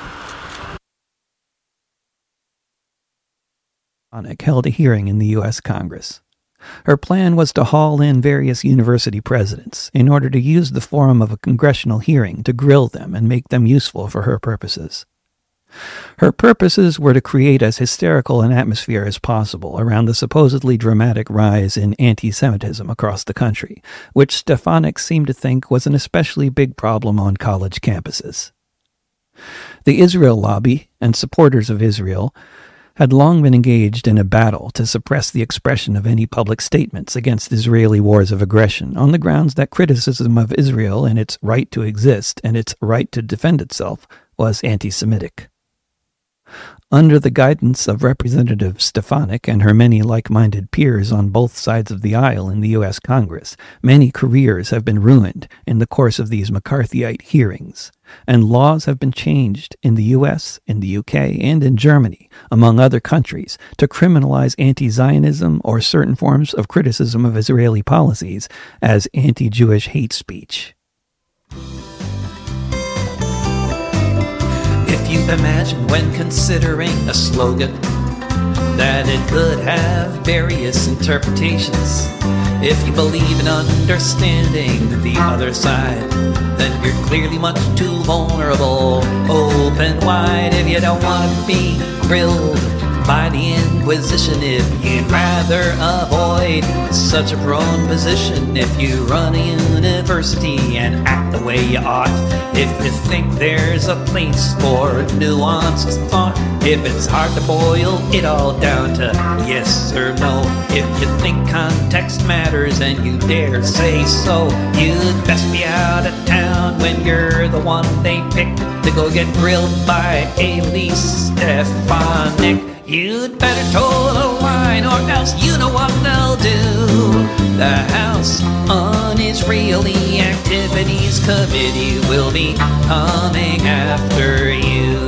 Held a hearing in the U.S. Congress. Her plan was to haul in various university presidents in order to use the forum of a congressional hearing to grill them and make them useful for her purposes. Her purposes were to create as hysterical an atmosphere as possible around the supposedly dramatic rise in anti-Semitism across the country, which Stefanik seemed to think was an especially big problem on college campuses. The Israel lobby and supporters of Israel had long been engaged in a battle to suppress the expression of any public statements against Israeli wars of aggression on the grounds that criticism of Israel and its right to exist and its right to defend itself was anti-Semitic. Under the guidance of Representative Stefanik and her many like-minded peers on both sides of the aisle in the U.S. Congress, many careers have been ruined in the course of these McCarthyite hearings, and laws have been changed in the U.S., in the U.K., and in Germany, among other countries, to criminalize anti-Zionism or certain forms of criticism of Israeli policies as anti-Jewish hate speech. If you imagine when considering a slogan that it could have various interpretations. If you believe in understanding the other side, then you're clearly much too vulnerable. Open wide if you don't want to be grilled by the Inquisition. If you'd rather avoid such a prone position, if you run a university and act the way you ought, if you think there's a place for nuanced thought, if it's hard to boil it all down to yes or no, if you think context matters and you dare say so, you'd best be out of town when you're the one they picked to go get grilled by Elise Stefanik. You'd better toe the line or else you know what they'll do. The House Un-Israeli Activities Committee will be coming after you.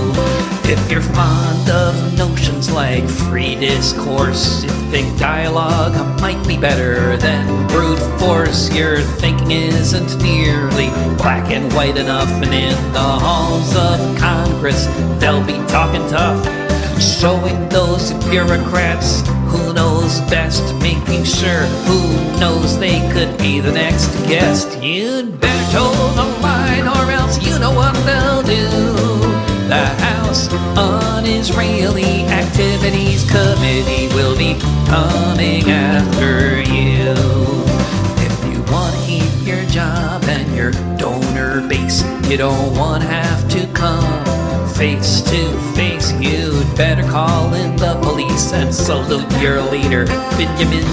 If you're fond of notions like free discourse, if you think dialogue might be better than brute force, your thinking isn't nearly black and white enough, and in the halls of Congress they'll be talking tough, showing those bureaucrats who knows best, making sure who knows they could be the next guest. You'd better toe the line or else you know what they'll do. The House Un-Israeli Activities Committee will be coming after you. If you want to keep your job and your donor base, you don't want to have to come face to face. You'd better call in the police and salute your leader, Benjamin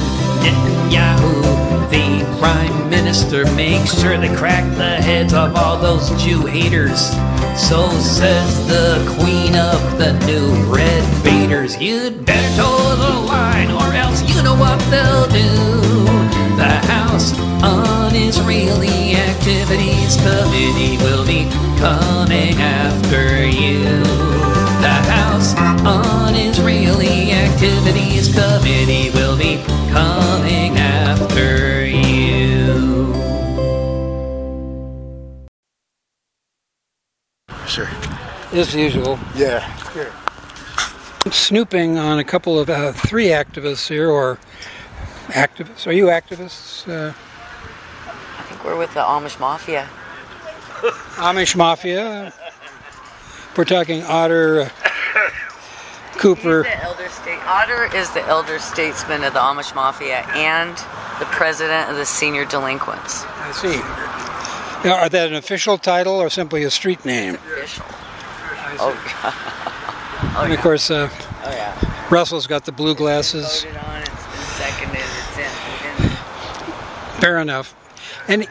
Netanyahu, the Prime Minister. Make sure they crack the heads of all those Jew haters. So says the queen of the new red baiters. You'd better toe the line or else you know what they'll do. The House Un-Israeli Activities Committee will be coming after you. The House Un-Israeli Activities Committee will be coming after you. Sure. As usual. Yeah. Here. I'm snooping on a couple of three activists here, or activists. Are you activists? I think we're with the Amish Mafia. Amish Mafia. We're talking Otter Cooper. Otter is the elder statesman of the Amish Mafia and the president of the senior delinquents. I see. Now, are that an official title or simply a street name? Official. And of course, Russell's got the blue glasses. Voted on, it's been seconded, it's in. Fair enough. And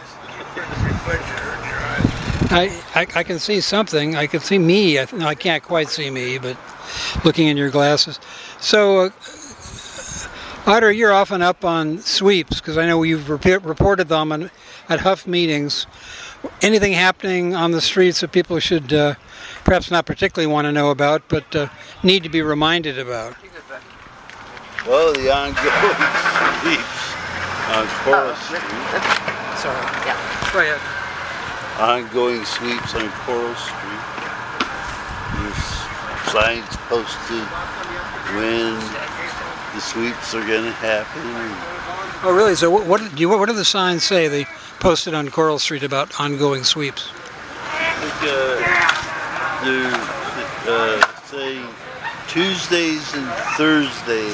I can see something. I can see me. I can't quite see me, but looking in your glasses. So, Otter, you're often up on sweeps because I know you've reported them at Huff meetings. Anything happening on the streets that people should perhaps not particularly want to know about, but need to be reminded about? Well, the ongoing sweeps on Coral Street. Sorry. Yeah. Go ahead. Ongoing sweeps on Coral Street. There's signs posted when the sweeps are going to happen. Oh, really? So what do the signs say? They posted on Coral Street about ongoing sweeps. They're saying Tuesdays and Thursdays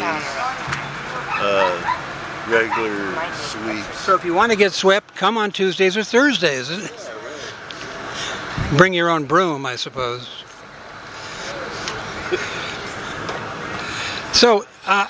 regular sweeps. So if you want to get swept, come on Tuesdays or Thursdays. Bring your own broom, I suppose. So,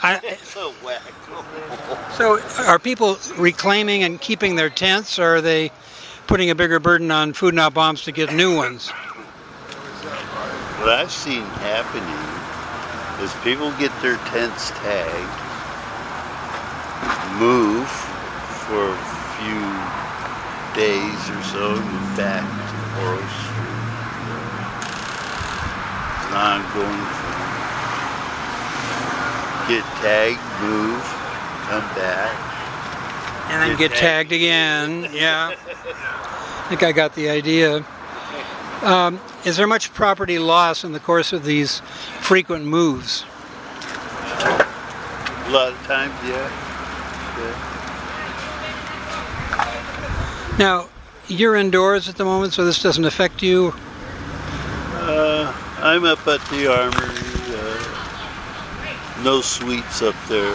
so are people reclaiming and keeping their tents, or are they putting a bigger burden on Food Not Bombs to get new ones? What I've seen happening is people get their tents tagged, move for a few days or so, and move back to Coral Street. It's an ongoing thing. Get tagged, move, come back. And then get tagged again, yeah. I think I got the idea. Is there much property loss in the course of these frequent moves? A lot of times, yeah. Now, you're indoors at the moment, so this doesn't affect you? I'm up at the Armory. No suites up there.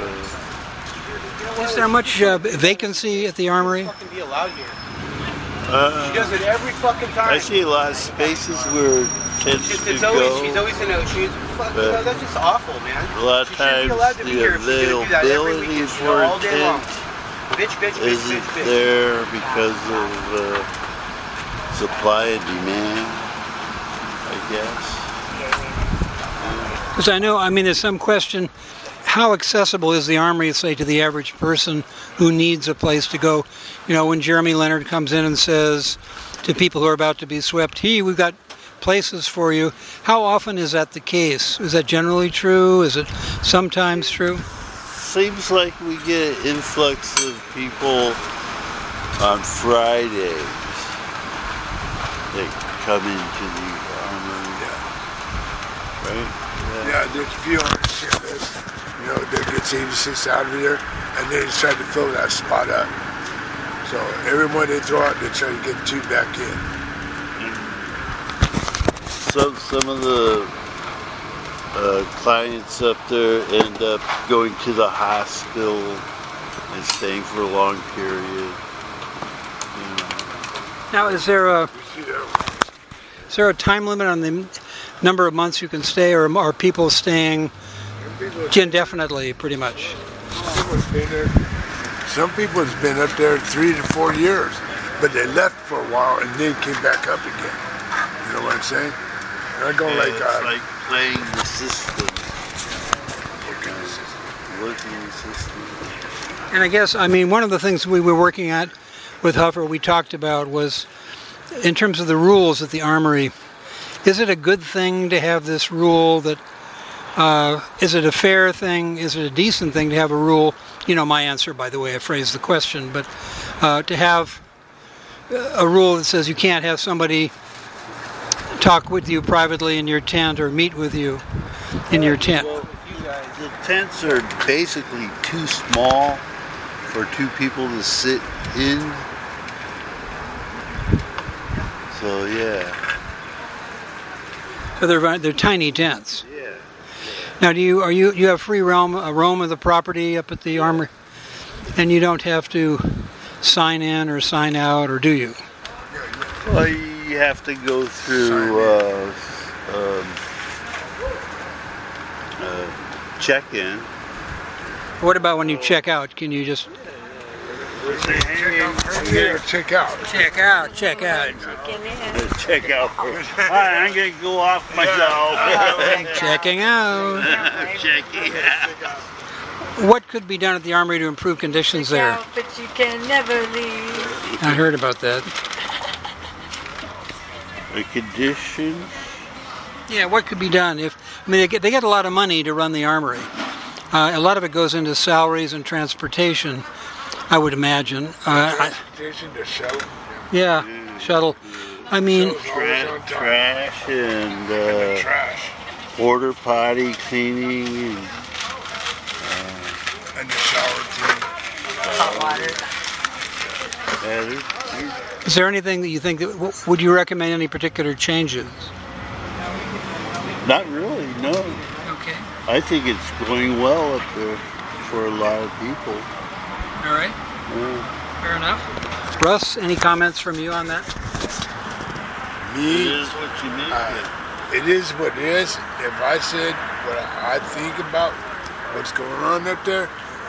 Is there much vacancy at the Armory? Be allowed here. She does it every fucking time. I see a lot of spaces where kids She's can always go. That's just awful, man. A lot of She shouldn't be times allowed to be the here if she's gonna do that every availability weekend. She's for all day long. tent Bitch. isn't there because of supply and demand, I guess. Because I know, there's some question, how accessible is the Armory, say, to the average person who needs a place to go? You know, when Jeremy Leonard comes in and says to people who are about to be swept, we've got places for you. How often is that the case? Is that generally true? Is it sometimes true? Seems like we get an influx of people on Fridays that come into the Armory. Right? Yeah, there's a few on the ship that, gets 86 out of there, and they just try to fill that spot up. So everyone they throw out, they try to get two back in. Some of the clients up there end up going to the hospital and staying for a long period. Now, is there a time limit on the number of months you can stay, or are people staying indefinitely, pretty much? Some people has been up there 3 to 4 years, but they left for a while and then came back up again. You know what I'm saying? And I go it's like playing the system. Working the system. And I guess, one of the things we were working at with Huffer, we talked about was, in terms of the rules at the Armory, is it a good thing to have this rule that, is it a fair thing, is it a decent thing to have a rule? You know my answer, by the way, I phrased the question, but to have a rule that says you can't have somebody talk with you privately in your tent or meet with you in your tent. Well, the tents are basically too small for two people to sit in. So yeah. So they're tiny tents. Yeah. Now, you have free roam of the property up at the Armory, and you don't have to sign in or sign out, or do you? Well, you have to go through check-in. What about when you check out? Can you just check out? Check out. Check out. I'm gonna go off myself. Checking out. Checking out. What could be done at the Armory to improve conditions there? But you can never leave. I heard about that. The conditions? Yeah, what could be done if they get a lot of money to run the Armory. A lot of it goes into salaries and transportation, I would imagine. Transportation, the shuttle. Yeah, shuttle. Trash and porta potty cleaning and the shower cleaning. Hot water. Is there anything that you think that would you recommend any particular changes? Not really, no. Okay. I think it's going well up there for a lot of people. All right. Yeah. Fair enough. Russ, any comments from you on that? Me? It is what you make it. It is what it is. If I said what I think about what's going on up there,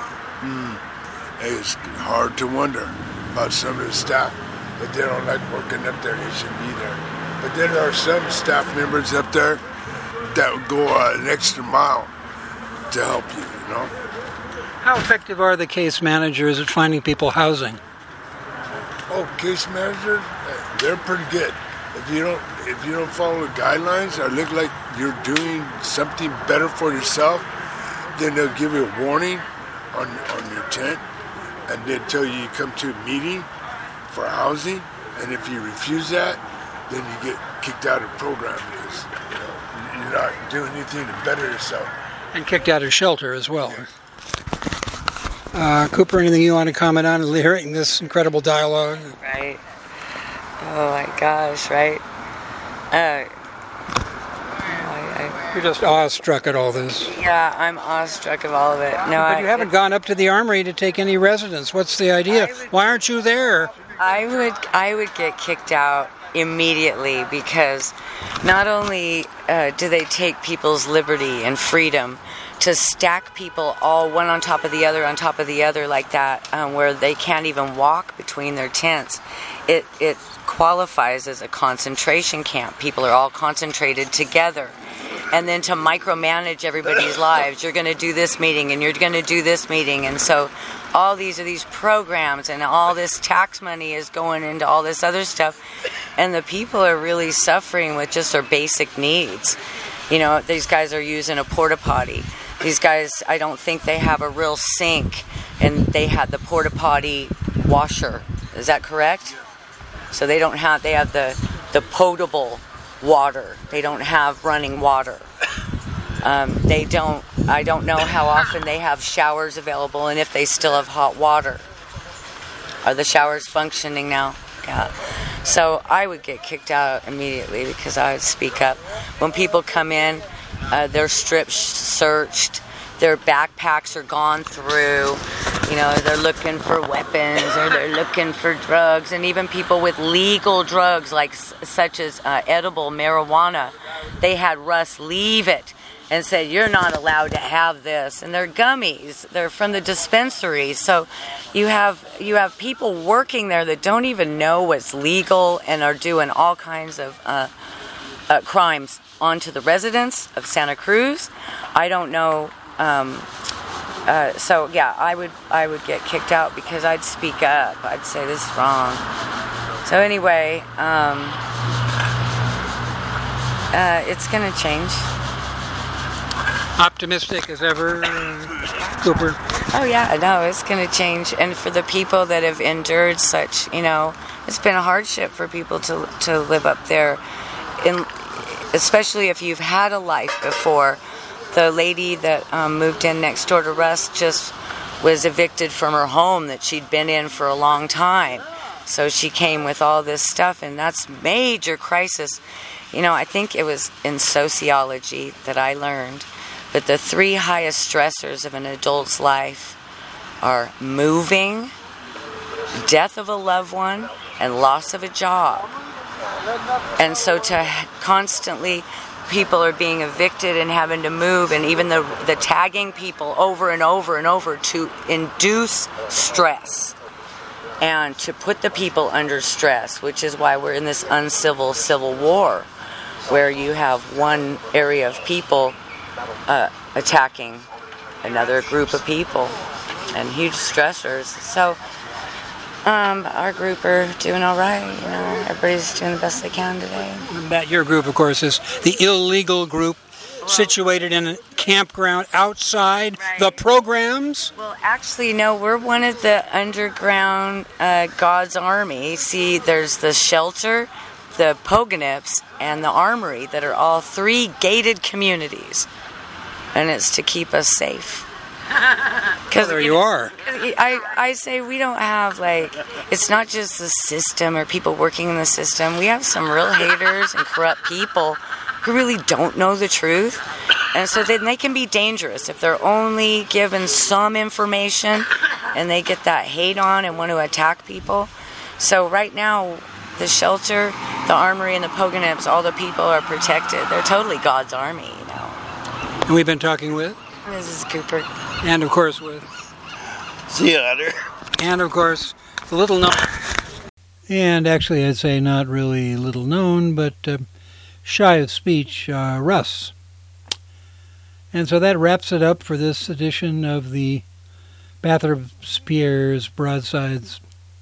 it's hard to wonder about some of the staff. But they don't like working up there, they shouldn't be there. But then there are some staff members up there that would go an extra mile to help you, you know? How effective are the case managers at finding people housing? Oh, case managers, they're pretty good. If you don't follow the guidelines or look like you're doing something better for yourself, then they'll give you a warning on your tent, and they'll tell you come to a meeting for housing, and if you refuse that, then you get kicked out of the program because you're not doing anything to better yourself. And kicked out of shelter as well. Cooper, anything you want to comment on hearing this incredible dialogue? Right. Oh my gosh, right? You're just awestruck at all this. Yeah, I'm awestruck of all of it. No, but you haven't gone up to the armory to take any residence. What's the idea? Why aren't you there? I would get kicked out immediately because not only do they take people's liberty and freedom to stack people all one on top of the other like that, where they can't even walk between their tents, it qualifies as a concentration camp. People are all concentrated together. And then to micromanage everybody's lives, you're going to do this meeting and you're going to do this meeting. And so all these are these programs and all this tax money is going into all this other stuff. And the people are really suffering with just their basic needs. You know, these guys are using a porta potty. These guys, I don't think they have a real sink, and they have the porta potty washer. Is that correct? So they have the potable water. They don't have running water. I don't know how often they have showers available and if they still have hot water. Are the showers functioning now? Yeah. So I would get kicked out immediately because I would speak up. When people come in, they're strip searched, their backpacks are gone through, you know, they're looking for weapons or they're looking for drugs, and even people with legal drugs such as edible marijuana, they had Russ leave it and said, you're not allowed to have this. And they're gummies. They're from the dispensary. So you have people working there that don't even know what's legal and are doing all kinds of crimes onto the residents of Santa Cruz. I don't know. So yeah, I would get kicked out because I'd speak up. I'd say this is wrong. So anyway, it's going to change. Optimistic as ever, Cooper? Oh yeah, no, it's going to change. And for the people that have endured such, you know, it's been a hardship for people to live up there, especially if you've had a life before. The lady that moved in next door to Russ just was evicted from her home that she'd been in for a long time. So she came with all this stuff, and that's major crisis. You know, I think it was in sociology that I learned. But the 3 highest stressors of an adult's life are moving, death of a loved one, and loss of a job. And so to constantly, people are being evicted and having to move, and even the tagging people over and over and over to induce stress and to put the people under stress, which is why we're in this uncivil civil war, where you have one area of people attacking another group of people, and huge stressors. So our group are doing all right. You know, everybody's doing the best they can today. That your group, of course, is the illegal group situated in a campground outside the programs. Well, actually, no, we're one of the underground God's Army. See, there's the shelter, the Pogonips, and the armory that are all 3 gated communities. And it's to keep us safe. Well, there you are. I say we don't have, it's not just the system or people working in the system. We have some real haters and corrupt people who really don't know the truth. And so then they can be dangerous if they're only given some information and they get that hate on and want to attack people. So right now, the shelter, the armory, and the Pogonips, all the people are protected. They're totally God's army, you know. And we've been talking with? This is Cooper. And of course with? Sea Otter. And of course, the little known. And actually, I'd say not really little known, but shy of speech, Russ. And so that wraps it up for this edition of the Bathurst Pierre's Broadsides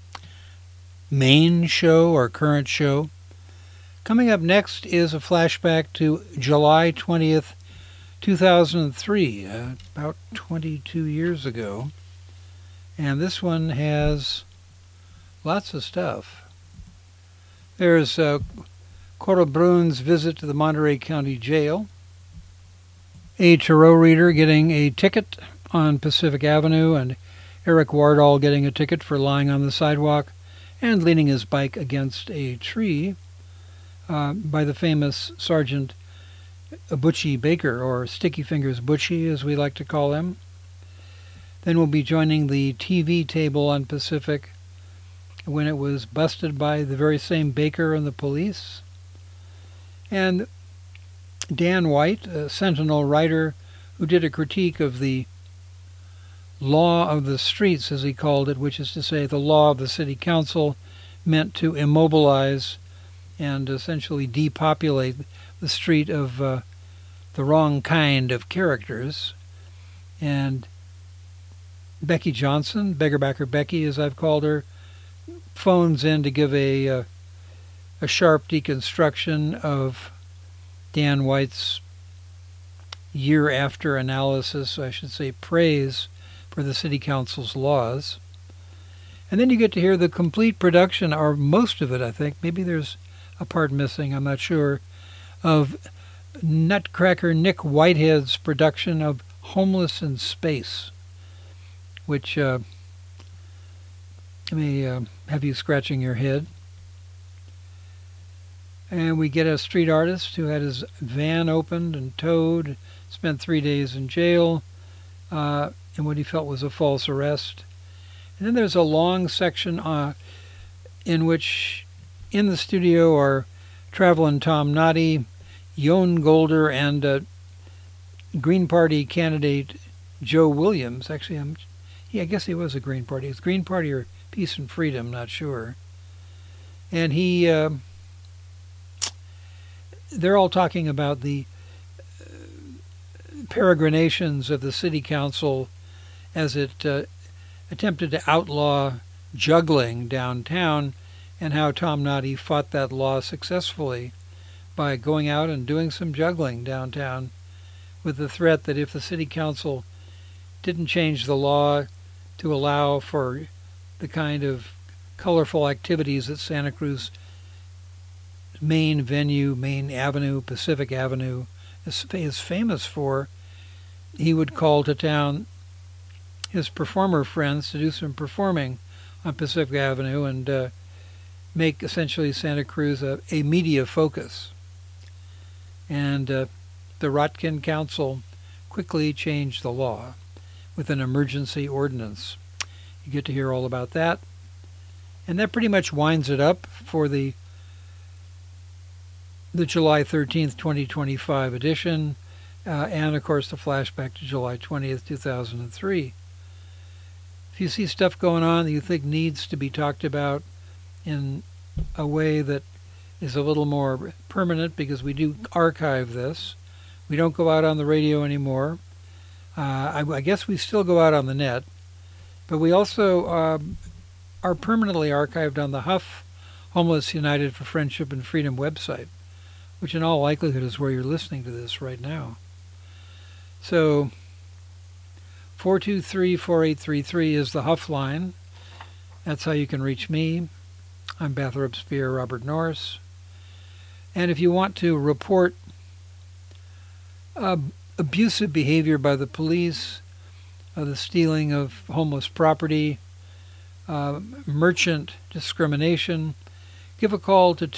main show or current show. Coming up next is a flashback to July 20th, 2003, about 22 years ago. And this one has lots of stuff. There's Cordell Bruin's visit to the Monterey County Jail, a tarot reader getting a ticket on Pacific Avenue, and Eric Wardall getting a ticket for lying on the sidewalk and leaning his bike against a tree by the famous Sergeant Butchie Baker, or Sticky Fingers Butchie as we like to call him. Then we'll be joining the TV table on Pacific when it was busted by the very same Baker and the police. And Dan White, a Sentinel writer who did a critique of the law of the streets, as he called it, which is to say the law of the city council meant to immobilize and essentially depopulate the street of the wrong kind of characters. And Becky Johnson, Beggarbacker Becky as I've called her, phones in to give a sharp deconstruction of Dan White's year after analysis, I should say praise for the City Council's laws. And then you get to hear the complete production, or most of it I think, maybe there's a part missing, I'm not sure, of Nutcracker Nick Whitehead's production of Homeless in Space, which may have you scratching your head. And we get a street artist who had his van opened and towed, spent 3 days in jail in what he felt was a false arrest. And then there's a long section in which in the studio are Travelin' Tom Noddy, Yon Golder, and Green Party candidate Joe Williams. Actually, I guess he was a Green Party. It's Green Party or Peace and Freedom, not sure. And they're all talking about the peregrinations of the city council as it attempted to outlaw juggling downtown, and how Tom Noddy fought that law successfully by going out and doing some juggling downtown with the threat that if the city council didn't change the law to allow for the kind of colorful activities that Santa Cruz main venue, Main Avenue, Pacific Avenue, is famous for, he would call to town his performer friends to do some performing on Pacific Avenue and make essentially Santa Cruz a media focus. And the Rotkin Council quickly changed the law with an emergency ordinance. You get to hear all about that. And that pretty much winds it up for the July 13th, 2025 edition, and of course the flashback to July 20th, 2003. If you see stuff going on that you think needs to be talked about in a way that is a little more permanent, because we do archive this, we don't go out on the radio anymore. I guess we still go out on the net, but we also are permanently archived on the Huff Homeless United for Friendship and Freedom website, which in all likelihood is where you're listening to this right now. So 423-4833 is the Huff line. That's how you can reach me. I'm Bathrop Spear Robert Norris. And if you want to report abusive behavior by the police, the stealing of homeless property, merchant discrimination, give a call to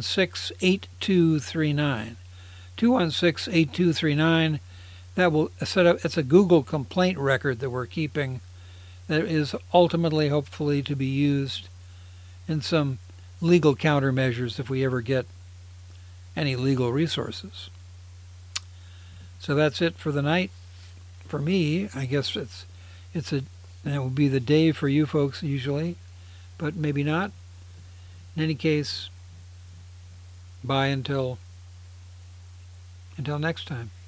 216-8239. 216-8239. That will set up, it's a Google complaint record that we're keeping that is ultimately, hopefully, to be used in some legal countermeasures if we ever get any legal resources. So that's it for the night. For me, I guess it will be the day for you folks usually, but maybe not. In any case, bye until next time.